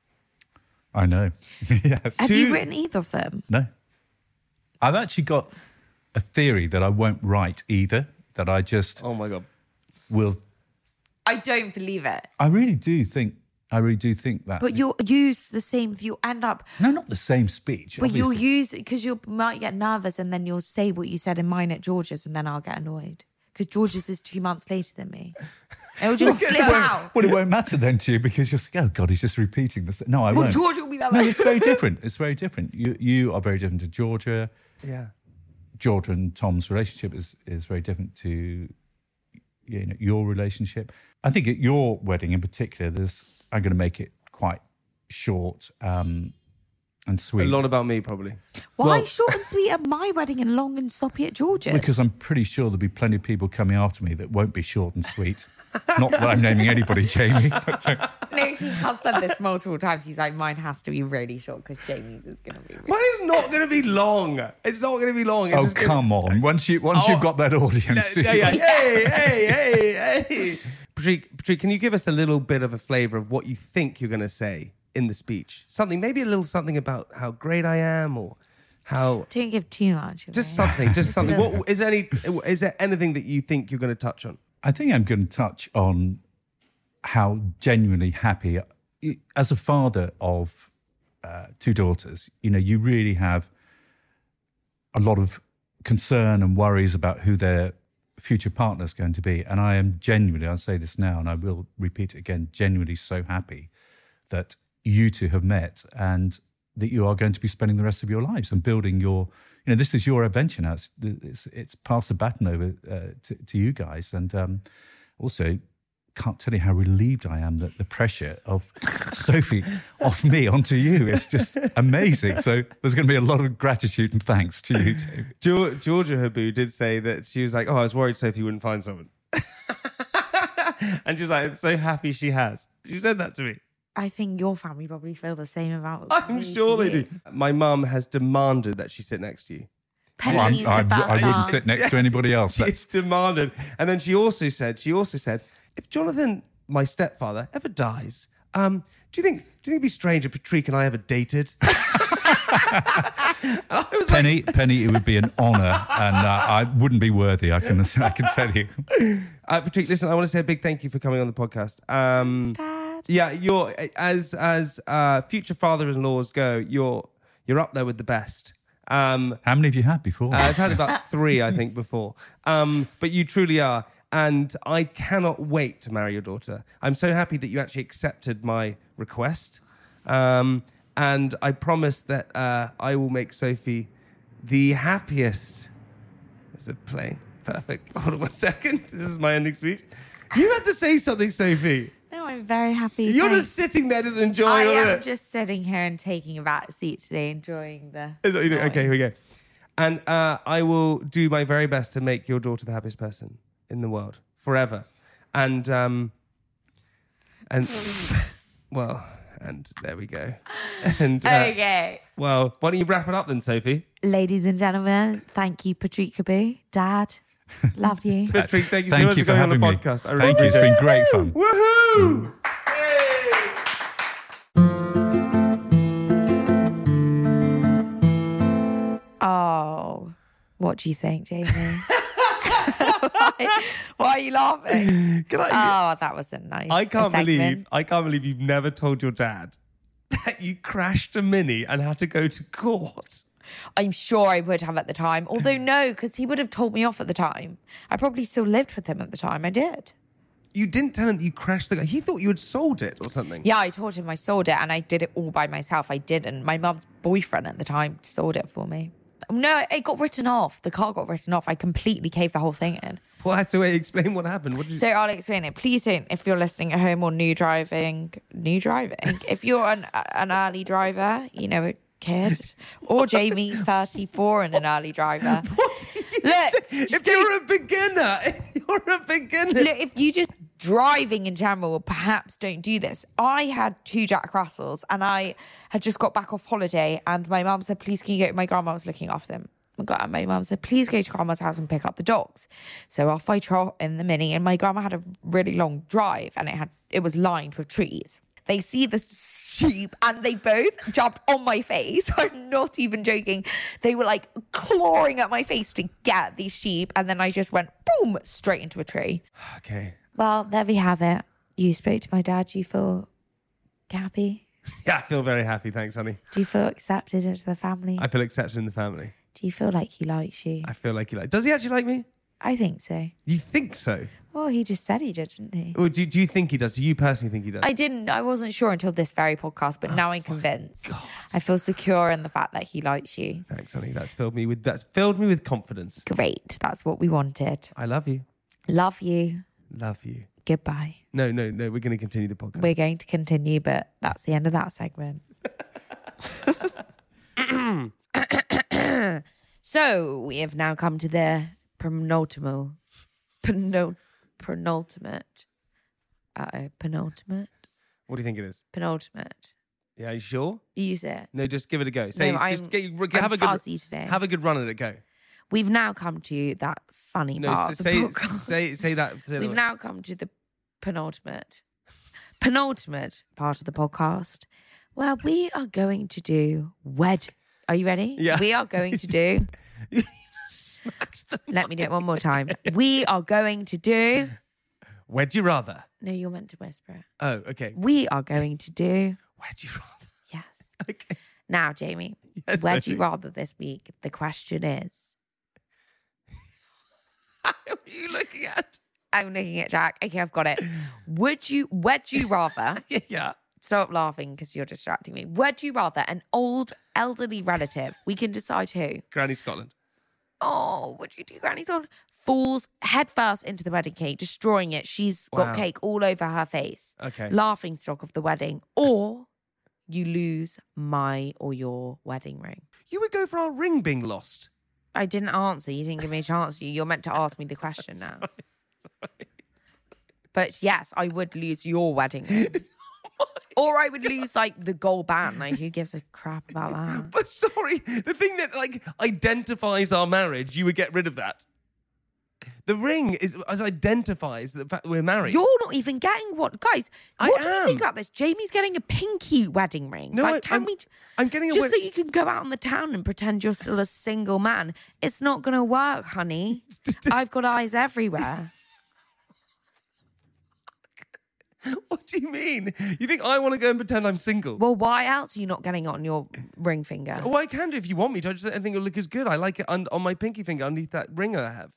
I know. Yes. Have Two- you written either of them? No. I've actually got a theory that I won't write either. That I just Oh my God. will. I don't believe it. I really do think. I really do think that. But you'll use the same, you'll end up, no, not the same speech. but you'll obviously. use, because you might get nervous and then you'll say what you said in mine at George's and then I'll get annoyed. Because George's is two months later than me. It'll just slip out. Well, it won't matter then to you because you're like, oh God, he's just repeating this. No, I Well, won't. George will be that No, way. it's very different. It's very different. You you are very different to Georgia. Yeah. Georgia and Tom's relationship is is very different to you know your relationship. I think at your wedding in particular, there's I'm going to make it quite short um, and A sweet. lot about me, probably. Why Well- short and sweet at my wedding and long and sloppy at George's? Because I'm pretty sure there'll be plenty of people coming after me that won't be short and sweet. Not that I'm naming anybody, Jamie. But, uh, No, he has said this multiple times. He's like, mine has to be really short because Jamie's is going to be really Mine is not going to be long. It's not going to be long. It's oh just gonna- come on! Once you once Oh. you've got that audience, Yeah, yeah, yeah. Hey, hey, hey, hey. Patrick, Patrick, can you give us a little bit of a flavour of what you think you're going to say in the speech? Something, maybe a little something about how great I am or how... Don't give too much. away. Just something, just something. What, is, there any, is there anything that you think you're going to touch on? I think I'm going to touch on how genuinely happy, as a father of uh, two daughters, you know, you really have a lot of concern and worries about who their future partner is going to be. And I am genuinely, I'll say this now and I will repeat it again, genuinely so happy that you two have met and that you are going to be spending the rest of your lives and building your, you know, this is your adventure now. It's it's, it's passed the baton over uh, to, to you guys. And um, also, can't tell you how relieved I am that the pressure of Sophie off me onto you is just amazing. So there's going to be a lot of gratitude and thanks to you, Jamie. Geor- Georgia Habu did say that she was like, oh, I was worried Sophie wouldn't find someone. And she was like, I'm so happy she has. She said that to me. I think your family probably feel the same about I'm me sure to they you. do. My mum has demanded that she sit next to you. Penny I'm- needs the I'm- first I wouldn't time. sit next to anybody else. She's demanded. And then she also said, she also said, if Jonathan, my stepfather, ever dies, um, do you think do you think it'd be strange if Patrick and I ever dated? And I was Penny, Penny, it would be an honour, and uh, I wouldn't be worthy. I can, I can tell you. like, uh, Patrick, listen, I want to say a big thank you for coming on the podcast. Um, Dad. yeah, you're as as uh, future father-in-laws go, you're you're up there with the best. Um, How many have you had before? Uh, I've had about three, I think, before. Um, but you truly are. And I cannot wait to marry your daughter. I'm so happy that you actually accepted my request. Um, and I promise that uh, I will make Sophie the happiest. There's a plane. Perfect. Hold on one second. This is my ending speech. You had to say something, Sophie. No, I'm very happy. You're thanks. just sitting there just enjoying I all of am it. just sitting here and taking a back seat today, enjoying the. Is that what you do? noise. Okay, here we go. And uh, I will do my very best to make your daughter the happiest person in the world forever. And, um, and well, And there we go. And uh, Okay. well, why don't you wrap it up then, Sophie? Ladies and gentlemen, thank you, Patrick Boo. Dad, love you. Patrick, thank you so Thank much you for for going on the having me. podcast. I really Thank you. It's appreciate been great fun. Woohoo! Oh, what do you think, Jamie? why, why are you laughing? Can I, Oh, that was a nice I can't segment. believe I can't believe you've never told your dad that you crashed a Mini and had to go to court. I'm sure I would have at the time. Although no, because he would have told me off at the time. I probably still lived with him at the time. I did. You didn't tell him that you crashed the car. He thought you had sold it or something. Yeah, I told him I sold it and I did it all by myself. I didn't. My mum's boyfriend at the time sold it for me. No, it got written off. The car got written off. I completely caved the whole thing in. What? So wait, explain what happened. What did you... So I'll explain it. Please don't, if you're listening at home or new driving, new driving, if you're an, an early driver, you know, a kid, or Jamie, thirty-four and an early driver. What do you Look, say? just If you're a beginner, if you're a beginner. Look, if you just driving in general, perhaps don't do this. I had two Jack Russells and I had just got back off holiday and my mum said, please can you go, my grandma was looking after them. And my mum said, please go to grandma's house and pick up the dogs. So off I trot in the Mini and my grandma had a really long drive and it had it was lined with trees. They see the sheep and they both jumped on my face. I'm not even joking. They were like clawing at my face to get these sheep. And then I just went boom, straight into a tree. Okay. Well, there we have it. You spoke to my dad. Do you feel happy? Yeah, I feel very happy. Thanks, honey. Do you feel accepted into the family? I feel accepted in the family. Do you feel like he likes you? I feel like he like. Does he actually like me? I think so. You think so? Well, he just said he did, didn't he? Or do, do you think he does? Do you personally think he does? I didn't. I wasn't sure until this very podcast, but now I'm convinced. I feel secure in the fact that he likes you. Thanks, honey. That's filled me with that's filled me with confidence. Great. That's what we wanted. I love you. Love you. Love you. Goodbye. No, no, no. We're going to continue the podcast. We're going to continue, but that's the end of that segment. So we have now come to the penultimate, penul- penultimate, uh, penultimate, What do you think it is? penultimate. Yeah, you sure? Use it. No, just give it a go. Say, No, just I'm- get, I'm have a fuzzy good today. have a good run at it. Go. We've now come to that funny No, part s- of the say podcast. say say that. Say We've that. now come to the penultimate, penultimate part of the podcast where we are going to do wed. Are you ready? Yeah. We are going to do. Smacked them. Let me do it one more time. We are going to do. Where'd you rather? No, you're meant to whisper it. Oh, okay. We are going to do. Where'd you rather? Yes. Okay. Now, Jamie, Yes, where'd you Sophie. rather this week? The question is. What are you looking at? I'm looking at Jack. Okay, I've got it. Would you, would you rather, Yeah. stop laughing because you're distracting me. Would you rather an old elderly relative, we can decide who. Granny Scotland. Oh, would you do Granny's on? Falls headfirst into the wedding cake, destroying it. She's got Wow. cake all over her face. Okay. Laughing stock of the wedding. Or you lose my or your wedding ring. You would go for our ring being lost. I didn't answer. You didn't give me a chance. You- You're meant to ask me the question now. But yes, I would lose your wedding ring. Or I would lose like the gold band. Like, who gives a crap about that? But sorry, the thing that like identifies our marriage, you would get rid of that. The ring is as identifies the fact that we're married. You're not even getting one. Guys, I what do you am. think about this? Jamie's getting a pinky wedding ring. No, like, I- can I'm- we... I'm getting a Just wed- so you can go out on the town and pretend you're still a single man. It's not going to work, honey. I've got eyes everywhere. What do you mean? You think I want to go and pretend I'm single? Well, why else are you not getting it on your ring finger? Oh, I can do if you want me to. I just I think it'll look as good. I like it on, on my pinky finger underneath that ring I have.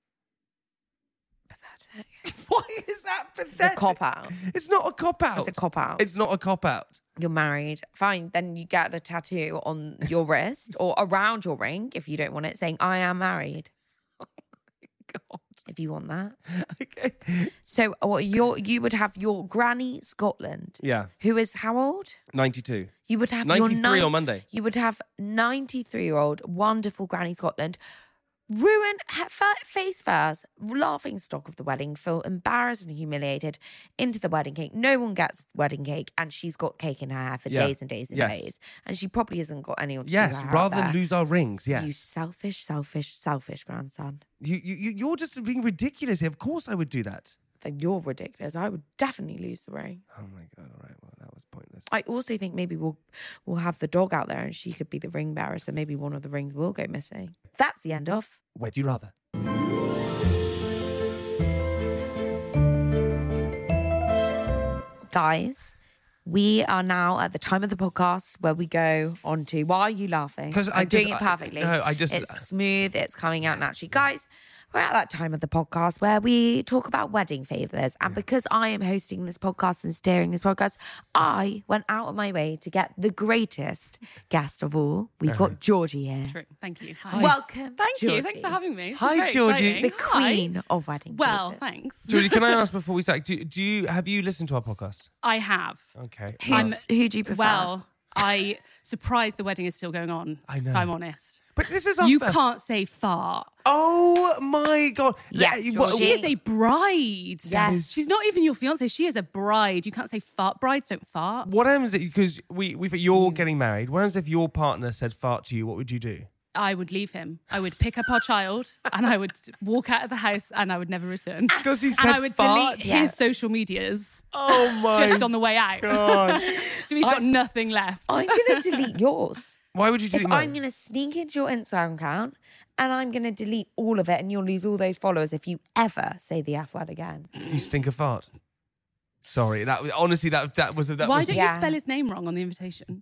Pathetic. Why is that pathetic? It's a cop out. It's not a cop out. It's a cop out. It's not a cop out. You're married. Fine. Then you get a tattoo on your wrist or around your ring if you don't want it, saying, I am married. God. If you want that. Okay. So what your you would have your Granny Scotland. Yeah. Who is how old? ninety-two. You would have ninety-three your nine, on Monday. You would have ninety-three-year-old wonderful Granny Scotland ruin ha- fa- face first, laughing stock of the wedding, feel embarrassed and humiliated into the wedding cake. No one gets wedding cake, and she's got cake in her hair for Yeah. days and days and Yes. days, and she probably hasn't got anyone to Yes, do her hair rather out than there. lose our rings. Yes. You selfish, selfish, selfish grandson. You, you, you- you're just being ridiculous here. Of course I would do that. Then you're ridiculous. I would definitely lose the ring. Oh my God. All right. Well, that was pointless. I also think maybe we'll we'll have the dog out there and she could be the ring bearer, so maybe one of the rings will go missing. That's the end of. Would you rather? Guys, we are now at the time of the podcast where we go on to, why are you laughing? 'Cause I I'm doing just- it perfectly. I- no, I just- It's smooth, it's coming out naturally. Guys, we're at that time of the podcast where we talk about wedding favours. And because I am hosting this podcast and steering this podcast, I went out of my way to get the greatest guest of all. We've Uh-huh. got Georgie here. True. Thank you. Hi. Welcome. Thank Georgie. you. Thanks for having me. This Hi, is very Georgie. exciting. The Hi. queen of wedding Well, favours. thanks. Georgie, can I ask before we start? Do, do you have you listened to our podcast? I have. Okay. Who's, who do you prefer? Well, I surprised the wedding is still going on. I know. If I'm honest. But this is our You first- can't say fart. Oh my God. Yes, You- Georgie. She is a bride. Yes. She's not even your fiance. She is a bride. You can't say fart. Brides don't fart. What happens if, because we, we, you're Mm. getting married, what happens if your partner said fart to you? What would you do? I would leave him. I would pick up our child and I would walk out of the house and I would never return. Because he And said I would fart? delete Yeah. his social medias Oh my just on the way out. God. So he's got nothing left. I'm going to delete yours. Why would you do If that? I'm going to sneak into your Instagram account and I'm going to delete all of it and you'll lose all those followers if you ever say the F word again. You stink of fart. Sorry, that was- honestly that that was that Why was don't Yeah. you spell his name wrong on the invitation?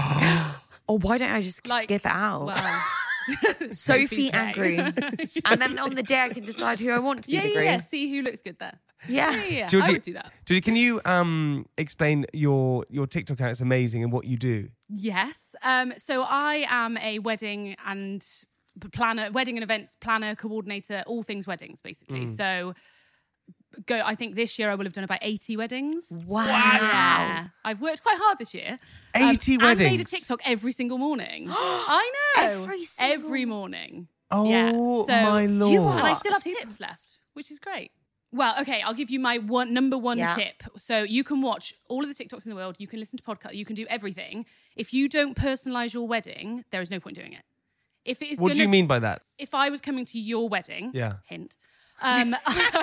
Or why don't I just Like, skip it out? Well, Sophie Day. and Groom. And then on the day I can decide who I want to be yeah, the yeah, groom. yeah. See who looks good there. Yeah. Yeah, yeah, yeah. I Georgie, would do that. Georgie, can you um explain your your TikTok account? It's amazing and what you do. Yes. Um, so I am a wedding and planner, wedding and events planner, coordinator, all things weddings, basically. So go. I think this year I will have done about eighty weddings. Wow. Yeah. I've worked quite hard this year. Um, eighty And made a weddings? TikTok every single morning. I know. Every single- Every morning. Oh Yeah. So my lord! you are- And I still have So- tips left, which is great. Well, okay, I'll give you my one number one Yeah. tip. So you can watch all of the TikToks in the world, you can listen to podcasts, you can do everything. If you don't personalize your wedding, there is no point doing it. If it is What gonna, do you mean by that? If I was coming to your wedding, Yeah. hint, um,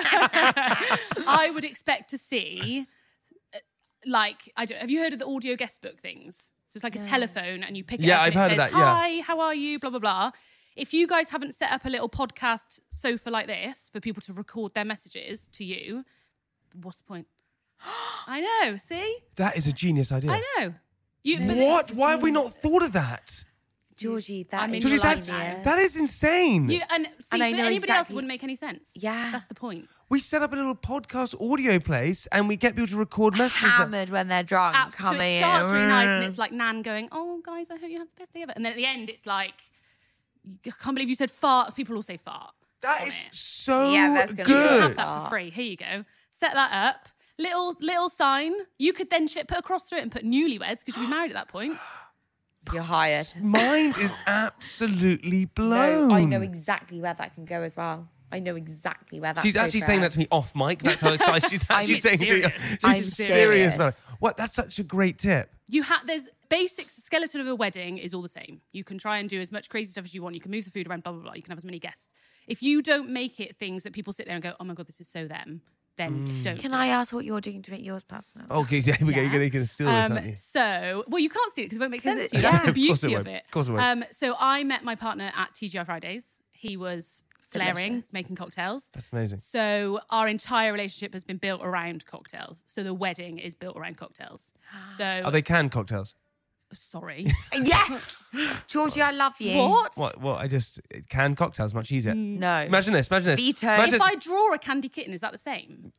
I would expect to see, uh, like, I don't, have you heard of the audio guest book things? So it's like a telephone and you pick it Yeah, up I've and it heard of says, that, yeah. hi, how are you, blah, blah, blah. If you guys haven't set up a little podcast sofa like this for people to record their messages to you, what's the point? I know, see? That is a genius idea. I know. You, but What? it's- Why have we not thought of that? Georgie, that I'm is in Georgie, your that's, genius. that is insane. You, and see, And I for know anybody else, exactly- it wouldn't make any sense. Yeah. That's the point. We set up a little podcast audio place and we get people to record messages. that- hammered when they're drunk. Absolutely. So coming it starts in. really nice and it's like Nan going, oh, guys, I hope you have the best day ever. And then at the end, it's like, I can't believe you said fart. People will say fart. That on is it. so Yeah, that's gonna be You can good. have that for free. Here you go. Set that up. Little little sign. You could then ch- put a cross through it and put newlyweds because you'd be married at that point. You're hired. Mine is absolutely blown. No, I know exactly where that can go as well. I know exactly where that. She's actually saying that to me off mic. That's how excited she's actually I'm saying it. serious. She's I'm serious serious. about it. What? That's such a great tip. You have there's basics. The skeleton of a wedding is all the same. You can try and do as much crazy stuff as you want. You can move the food around. Blah blah blah. You can have as many guests. If you don't make it things that people sit there and go, oh my god, this is so them. Then don't. Can do I it. ask what you're doing to make yours personal? Okay, there we go. Yeah. You're going to steal this, Um, aren't you? so, well, you can't steal it because it won't make 'Cause sense it- to you. yeah. That's the Of course it beauty won't. of it. Of course it won't. Um, so I met my partner at T G I Fridays. He was flaring, Delicious. making cocktails. That's amazing. So our entire relationship has been built around cocktails. So the wedding is built around cocktails. So, Are they canned cocktails? sorry. Yes, Georgie, I love you. What? What? What? I just canned cocktails much easier. No. Imagine this. Imagine this. Veto. Imagine If this. I draw a candy kitten, is that the same?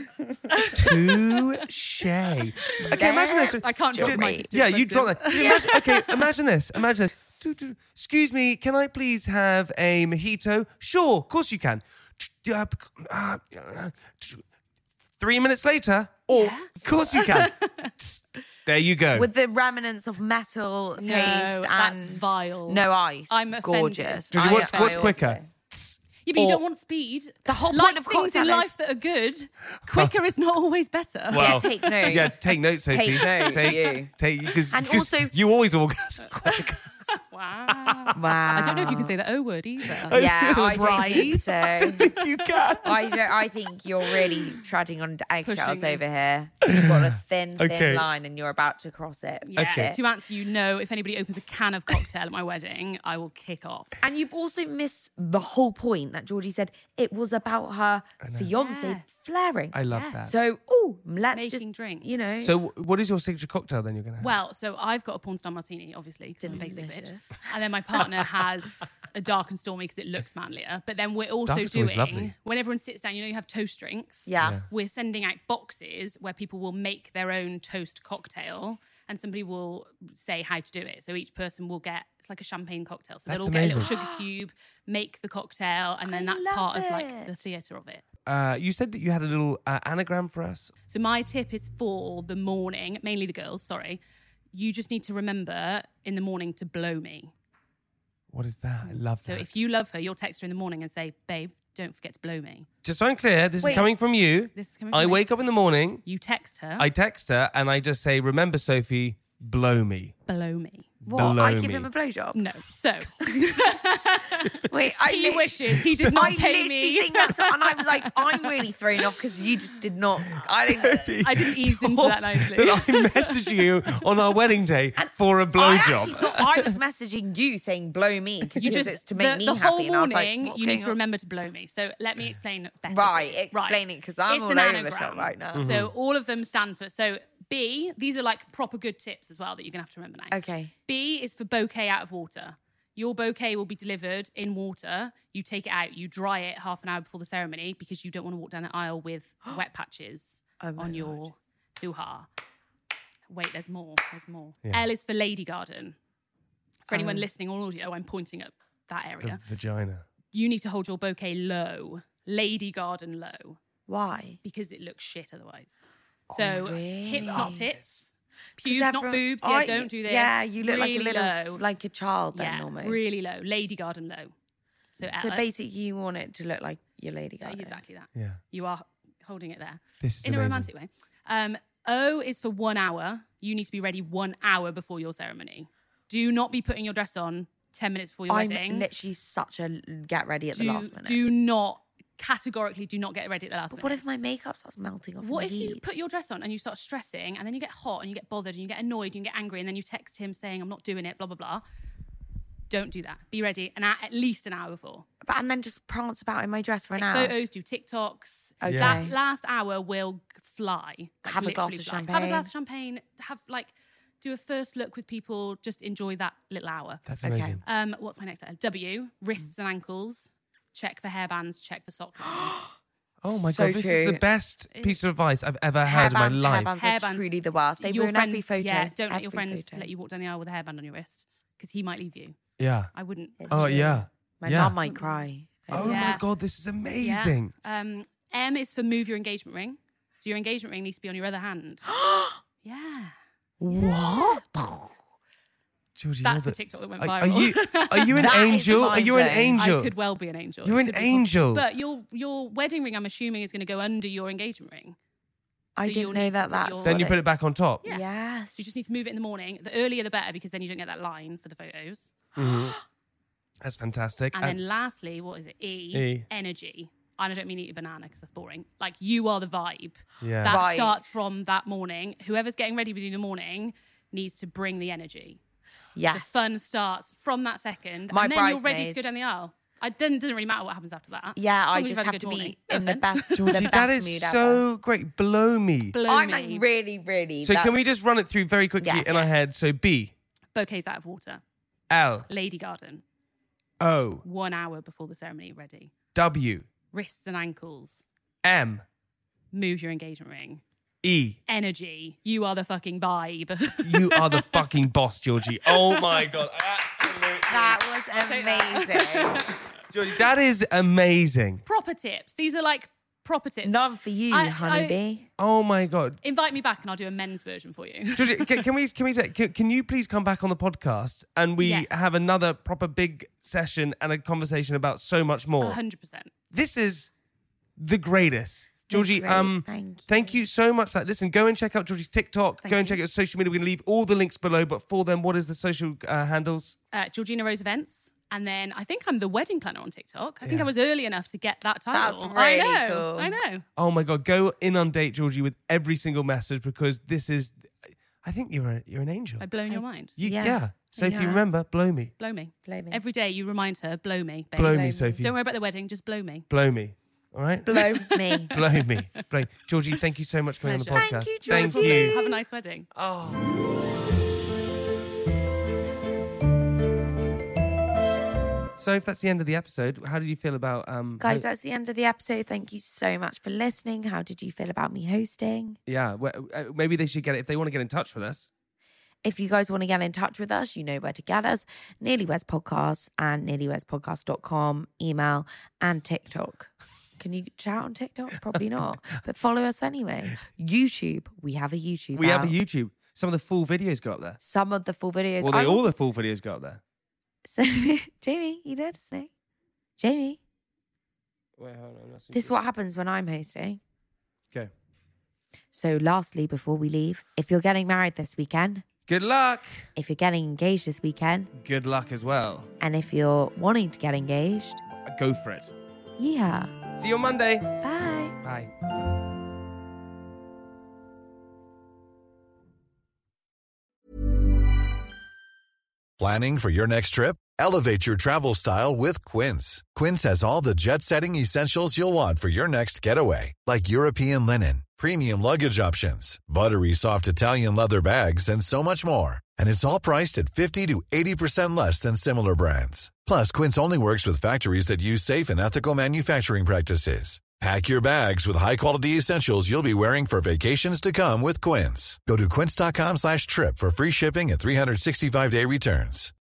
Touche. Okay, imagine this. I can't drop Ju- mine, it's too Yeah, you drop expensive. that. Imagine, okay, imagine this. Imagine this. Do, do, Excuse me, can I please have a mojito? Sure, of course you can. Uh, uh, uh, Three minutes later, or of course you can. There you go. With the remnants of metal taste that's and vile. no ice. I'm offended. gorgeous. Georgie, I- what's, I what's also- quicker? Yeah, but you Or- don't want speed. The whole like point of things cocktail in is- life that are good, quicker is not always better. Wow. Yeah, take note. Yeah, take notes, Sophie. Take note, Take, you. take, because And also- you always orgasm quick. Wow. Wow. I don't know if you can say the O word either. Yeah, To a I don't think bride. so. You can. I don't. I think you're really treading on eggshells Pushing over this. here. You've got a thin, thin Okay. line, and you're about to cross it. Yeah. Okay. To answer you, no. If anybody opens a can of cocktail at my wedding, I will kick off. And you've also missed the whole point that Georgie said it was about her fiance Yes. flaring. I love Yes. that. So, oh, let's Making just drinks. You know. So, what is your signature cocktail then you're going to have? Well, so I've got a porn star martini, obviously, because I'm a basic bitch. Delicious. And then my partner has a dark and stormy because it looks manlier. But then we're also Dark is always lovely. doing, when everyone sits down, you know, you have toast drinks. Yeah. We're sending out boxes where people will make their own toast cocktail and somebody will say how to do it. So each person will get, it's like a champagne cocktail. So That's they'll all get a little amazing. sugar cube, make the cocktail, and then I that's love part of like it. the theatre of it. Uh, you said that you had a little uh, anagram for us. So my tip is for the morning, mainly the girls, sorry. You just need to remember in the morning to blow me. What is that? I love So that. if you love her, you'll text her in the morning and say, babe, don't forget to blow me. Just so I'm clear, this Wait. is coming from you. This is coming I from me. wake up in the morning, You text her, I text her, and I just say, remember, Sophie, blow me. blow me. What? Below I give me. him a blowjob? No. So Wait, I He lit- wishes he did not I pay literally me. think that's, and I was like, I'm really thrown off because you just did not. I didn't. I didn't ease into that nicely. That I'm messaging you on our wedding day for a I actually blowjob. thought I was messaging you saying "blow me" because You just it's to make the, me the happy, whole and I was like, morning What's you going need to on? remember to blow me. So let me explain better. Right, for you. explain it because I'm It's all an over the anagram. shop right now. Mm-hmm. So all of them stand for so B. These are like proper good tips as well that you're gonna have to remember now. Okay. B is for bouquet out of water. Your bouquet will be delivered in water. You take it out, you dry it half an hour before the ceremony because you don't want to walk down the aisle with wet patches Oh my on God. your hoo-ha. Wait, there's more. There's more. Yeah. L is for Lady Garden. For anyone Oh. listening on audio, I'm pointing at that The area. vagina. You need to hold your bouquet low. Lady Garden low. Why? Because it looks shit otherwise. So hips, not really? tits. 'Cause Pubes, not everyone- boobs. Yeah, I- don't do this. Yeah, you look really like a little, low. like a child then yeah, almost. really low. Lady Garden low. So, So Ella, basically, you want it to look like your lady yeah, garden. exactly that. Yeah. You are holding it there This is in a amazing. romantic way. Um, O is for one hour. You need to be ready one hour before your ceremony. Do not be putting your dress on ten minutes before your I'm wedding. literally such a get ready at do, the last minute. do not categorically do not get ready at the last but minute. what if my makeup starts melting off? What in if the you heat? put your dress on and you start stressing and then you get hot and you get bothered and you get annoyed and you get angry and then you text him saying, I'm not doing it, blah, blah, blah. Don't do that. Be ready an hour, at least an hour before. But and then just prance about in my dress for Take an hour. photos, do TikToks. Okay. That last hour will g- fly. Like, Have a glass literally of fly. Have a champagne. glass of champagne. Have like, do a first look with people. Just enjoy that little hour. That's Okay. amazing. Um, what's my next letter? W, wrists and ankles. Check for hairbands, check for sock lines. Oh my So God, this true. is the best piece of advice I've ever heard in my Hairbands, life. hairbands, Hairbands. are truly the worst. They your ruin friends, every photo. yeah, don't let your every friends photo. let you walk down the aisle with a hairband on your wrist because he might leave you. Yeah. I wouldn't. Oh, yeah. My yeah. mum might cry. Oh my Yeah. God, this is Yeah. amazing. Um, M is for move your engagement ring. So your engagement ring needs to be on your other hand. yeah. What? Georgie, That's you're the TikTok that went Are, viral. are you are you an That is angel? Are you an mind-blowing. angel? I could well be an angel. You're It an could be angel. But your your wedding ring, I'm assuming, is going to go under your engagement ring. I So you'll didn't know need to that put that's your- Then what you put it back on top. Yeah. Yes. So you just need to move it in the morning. The earlier the better because then you don't get that line for the photos. That's fantastic. And And- then lastly, what is it? E, E. energy. And I don't mean eat a banana because that's boring. Like you are the vibe. yeah. That Right. starts from that morning. Whoever's getting ready with you in the morning needs to bring the energy. Yes. The fun starts from that second. My and then you're ready to bridesmaids- go down the aisle. It doesn't, doesn't really matter what happens after that. Yeah, As long I as you've just had a have good to morning. be No in the offense. best, the Georgie, best that is mood so great. Blow me. Blow ever. I'm me. like really, really. So can that's- we just run it through very quickly Yes. in our Yes. head? So B, Bouquets out of water. L, Lady Garden. O, One hour before the ceremony ready. W, Wrists and ankles. M, Move your engagement ring. E. Energy. You are the fucking vibe. You are the fucking boss, Georgie. Oh my God. Absolutely. That was amazing. Georgie, that is amazing. Proper tips. These are like proper tips. None for you, I- honeybee. Oh my God. Invite me back and I'll do a men's version for you. Georgie, can, can we can we say can, can you please come back on the podcast and we Yes. have another proper big session and a conversation about so much more? one hundred percent. This is the greatest. Georgie, great. um, Thank you. thank you so much for that. Listen, go and check out Georgie's TikTok. Thank go and you. check out social media. We're going to leave all the links below. But for them, what is the social uh, handles? Uh, Georgina Rose Events. And then I think I'm the wedding planner on TikTok. I think I was early enough to get that title. That's really I know. cool. I know. Oh my God, go inundate Georgie with every single message because this is, I think you're a, you're an angel. Have I blown your mind? You, yeah. Yeah. So if you Yeah. remember, blow me. Blow me. Blow me. Every day you remind her, blow me. Babe. Blow me, me. Sophie. Don't worry about the wedding, just blow me. Blow me. All right? Blow me. Blow me. Blow. Georgie, thank you so much for coming on the Pleasure. podcast. Thank you, Thank Georgie. you. Have a nice wedding. So if that's the end of the episode, how did you feel about um Guys, ho- that's the end of the episode. Thank you so much for listening. How did you feel about me hosting? yeah, well, uh, maybe they should get it if they want to get in touch with us. If you guys want to get in touch with us, you know where to get us. Nearly Weds Podcast and nearly weds podcast dot com, email and TikTok. Can you chat on TikTok? Probably not. But follow us anyway. YouTube. We have a YouTube. We have a out. YouTube. Some of the full videos go up there. Some of the full videos. Well, they, I- all the full videos go up there. So, Jamie, you there to say? Jamie, Wait, hold on. that's- this is what happens when I'm hosting. Okay. So, lastly, before we leave, if you're getting married this weekend, Good luck. if you're getting engaged this weekend, Good luck as well. and if you're wanting to get engaged, Go for it. yeah. See you on Monday. Bye. Bye. Planning for your next trip? Elevate your travel style with Quince. Quince has all the jet-setting essentials you'll want for your next getaway, like European linen, premium luggage options, buttery soft Italian leather bags, and so much more. And it's all priced at fifty to eighty percent less than similar brands. Plus, Quince only works with factories that use safe and ethical manufacturing practices. Pack your bags with high-quality essentials you'll be wearing for vacations to come with Quince. Go to quince dot com slash trip for free shipping and three sixty-five day returns.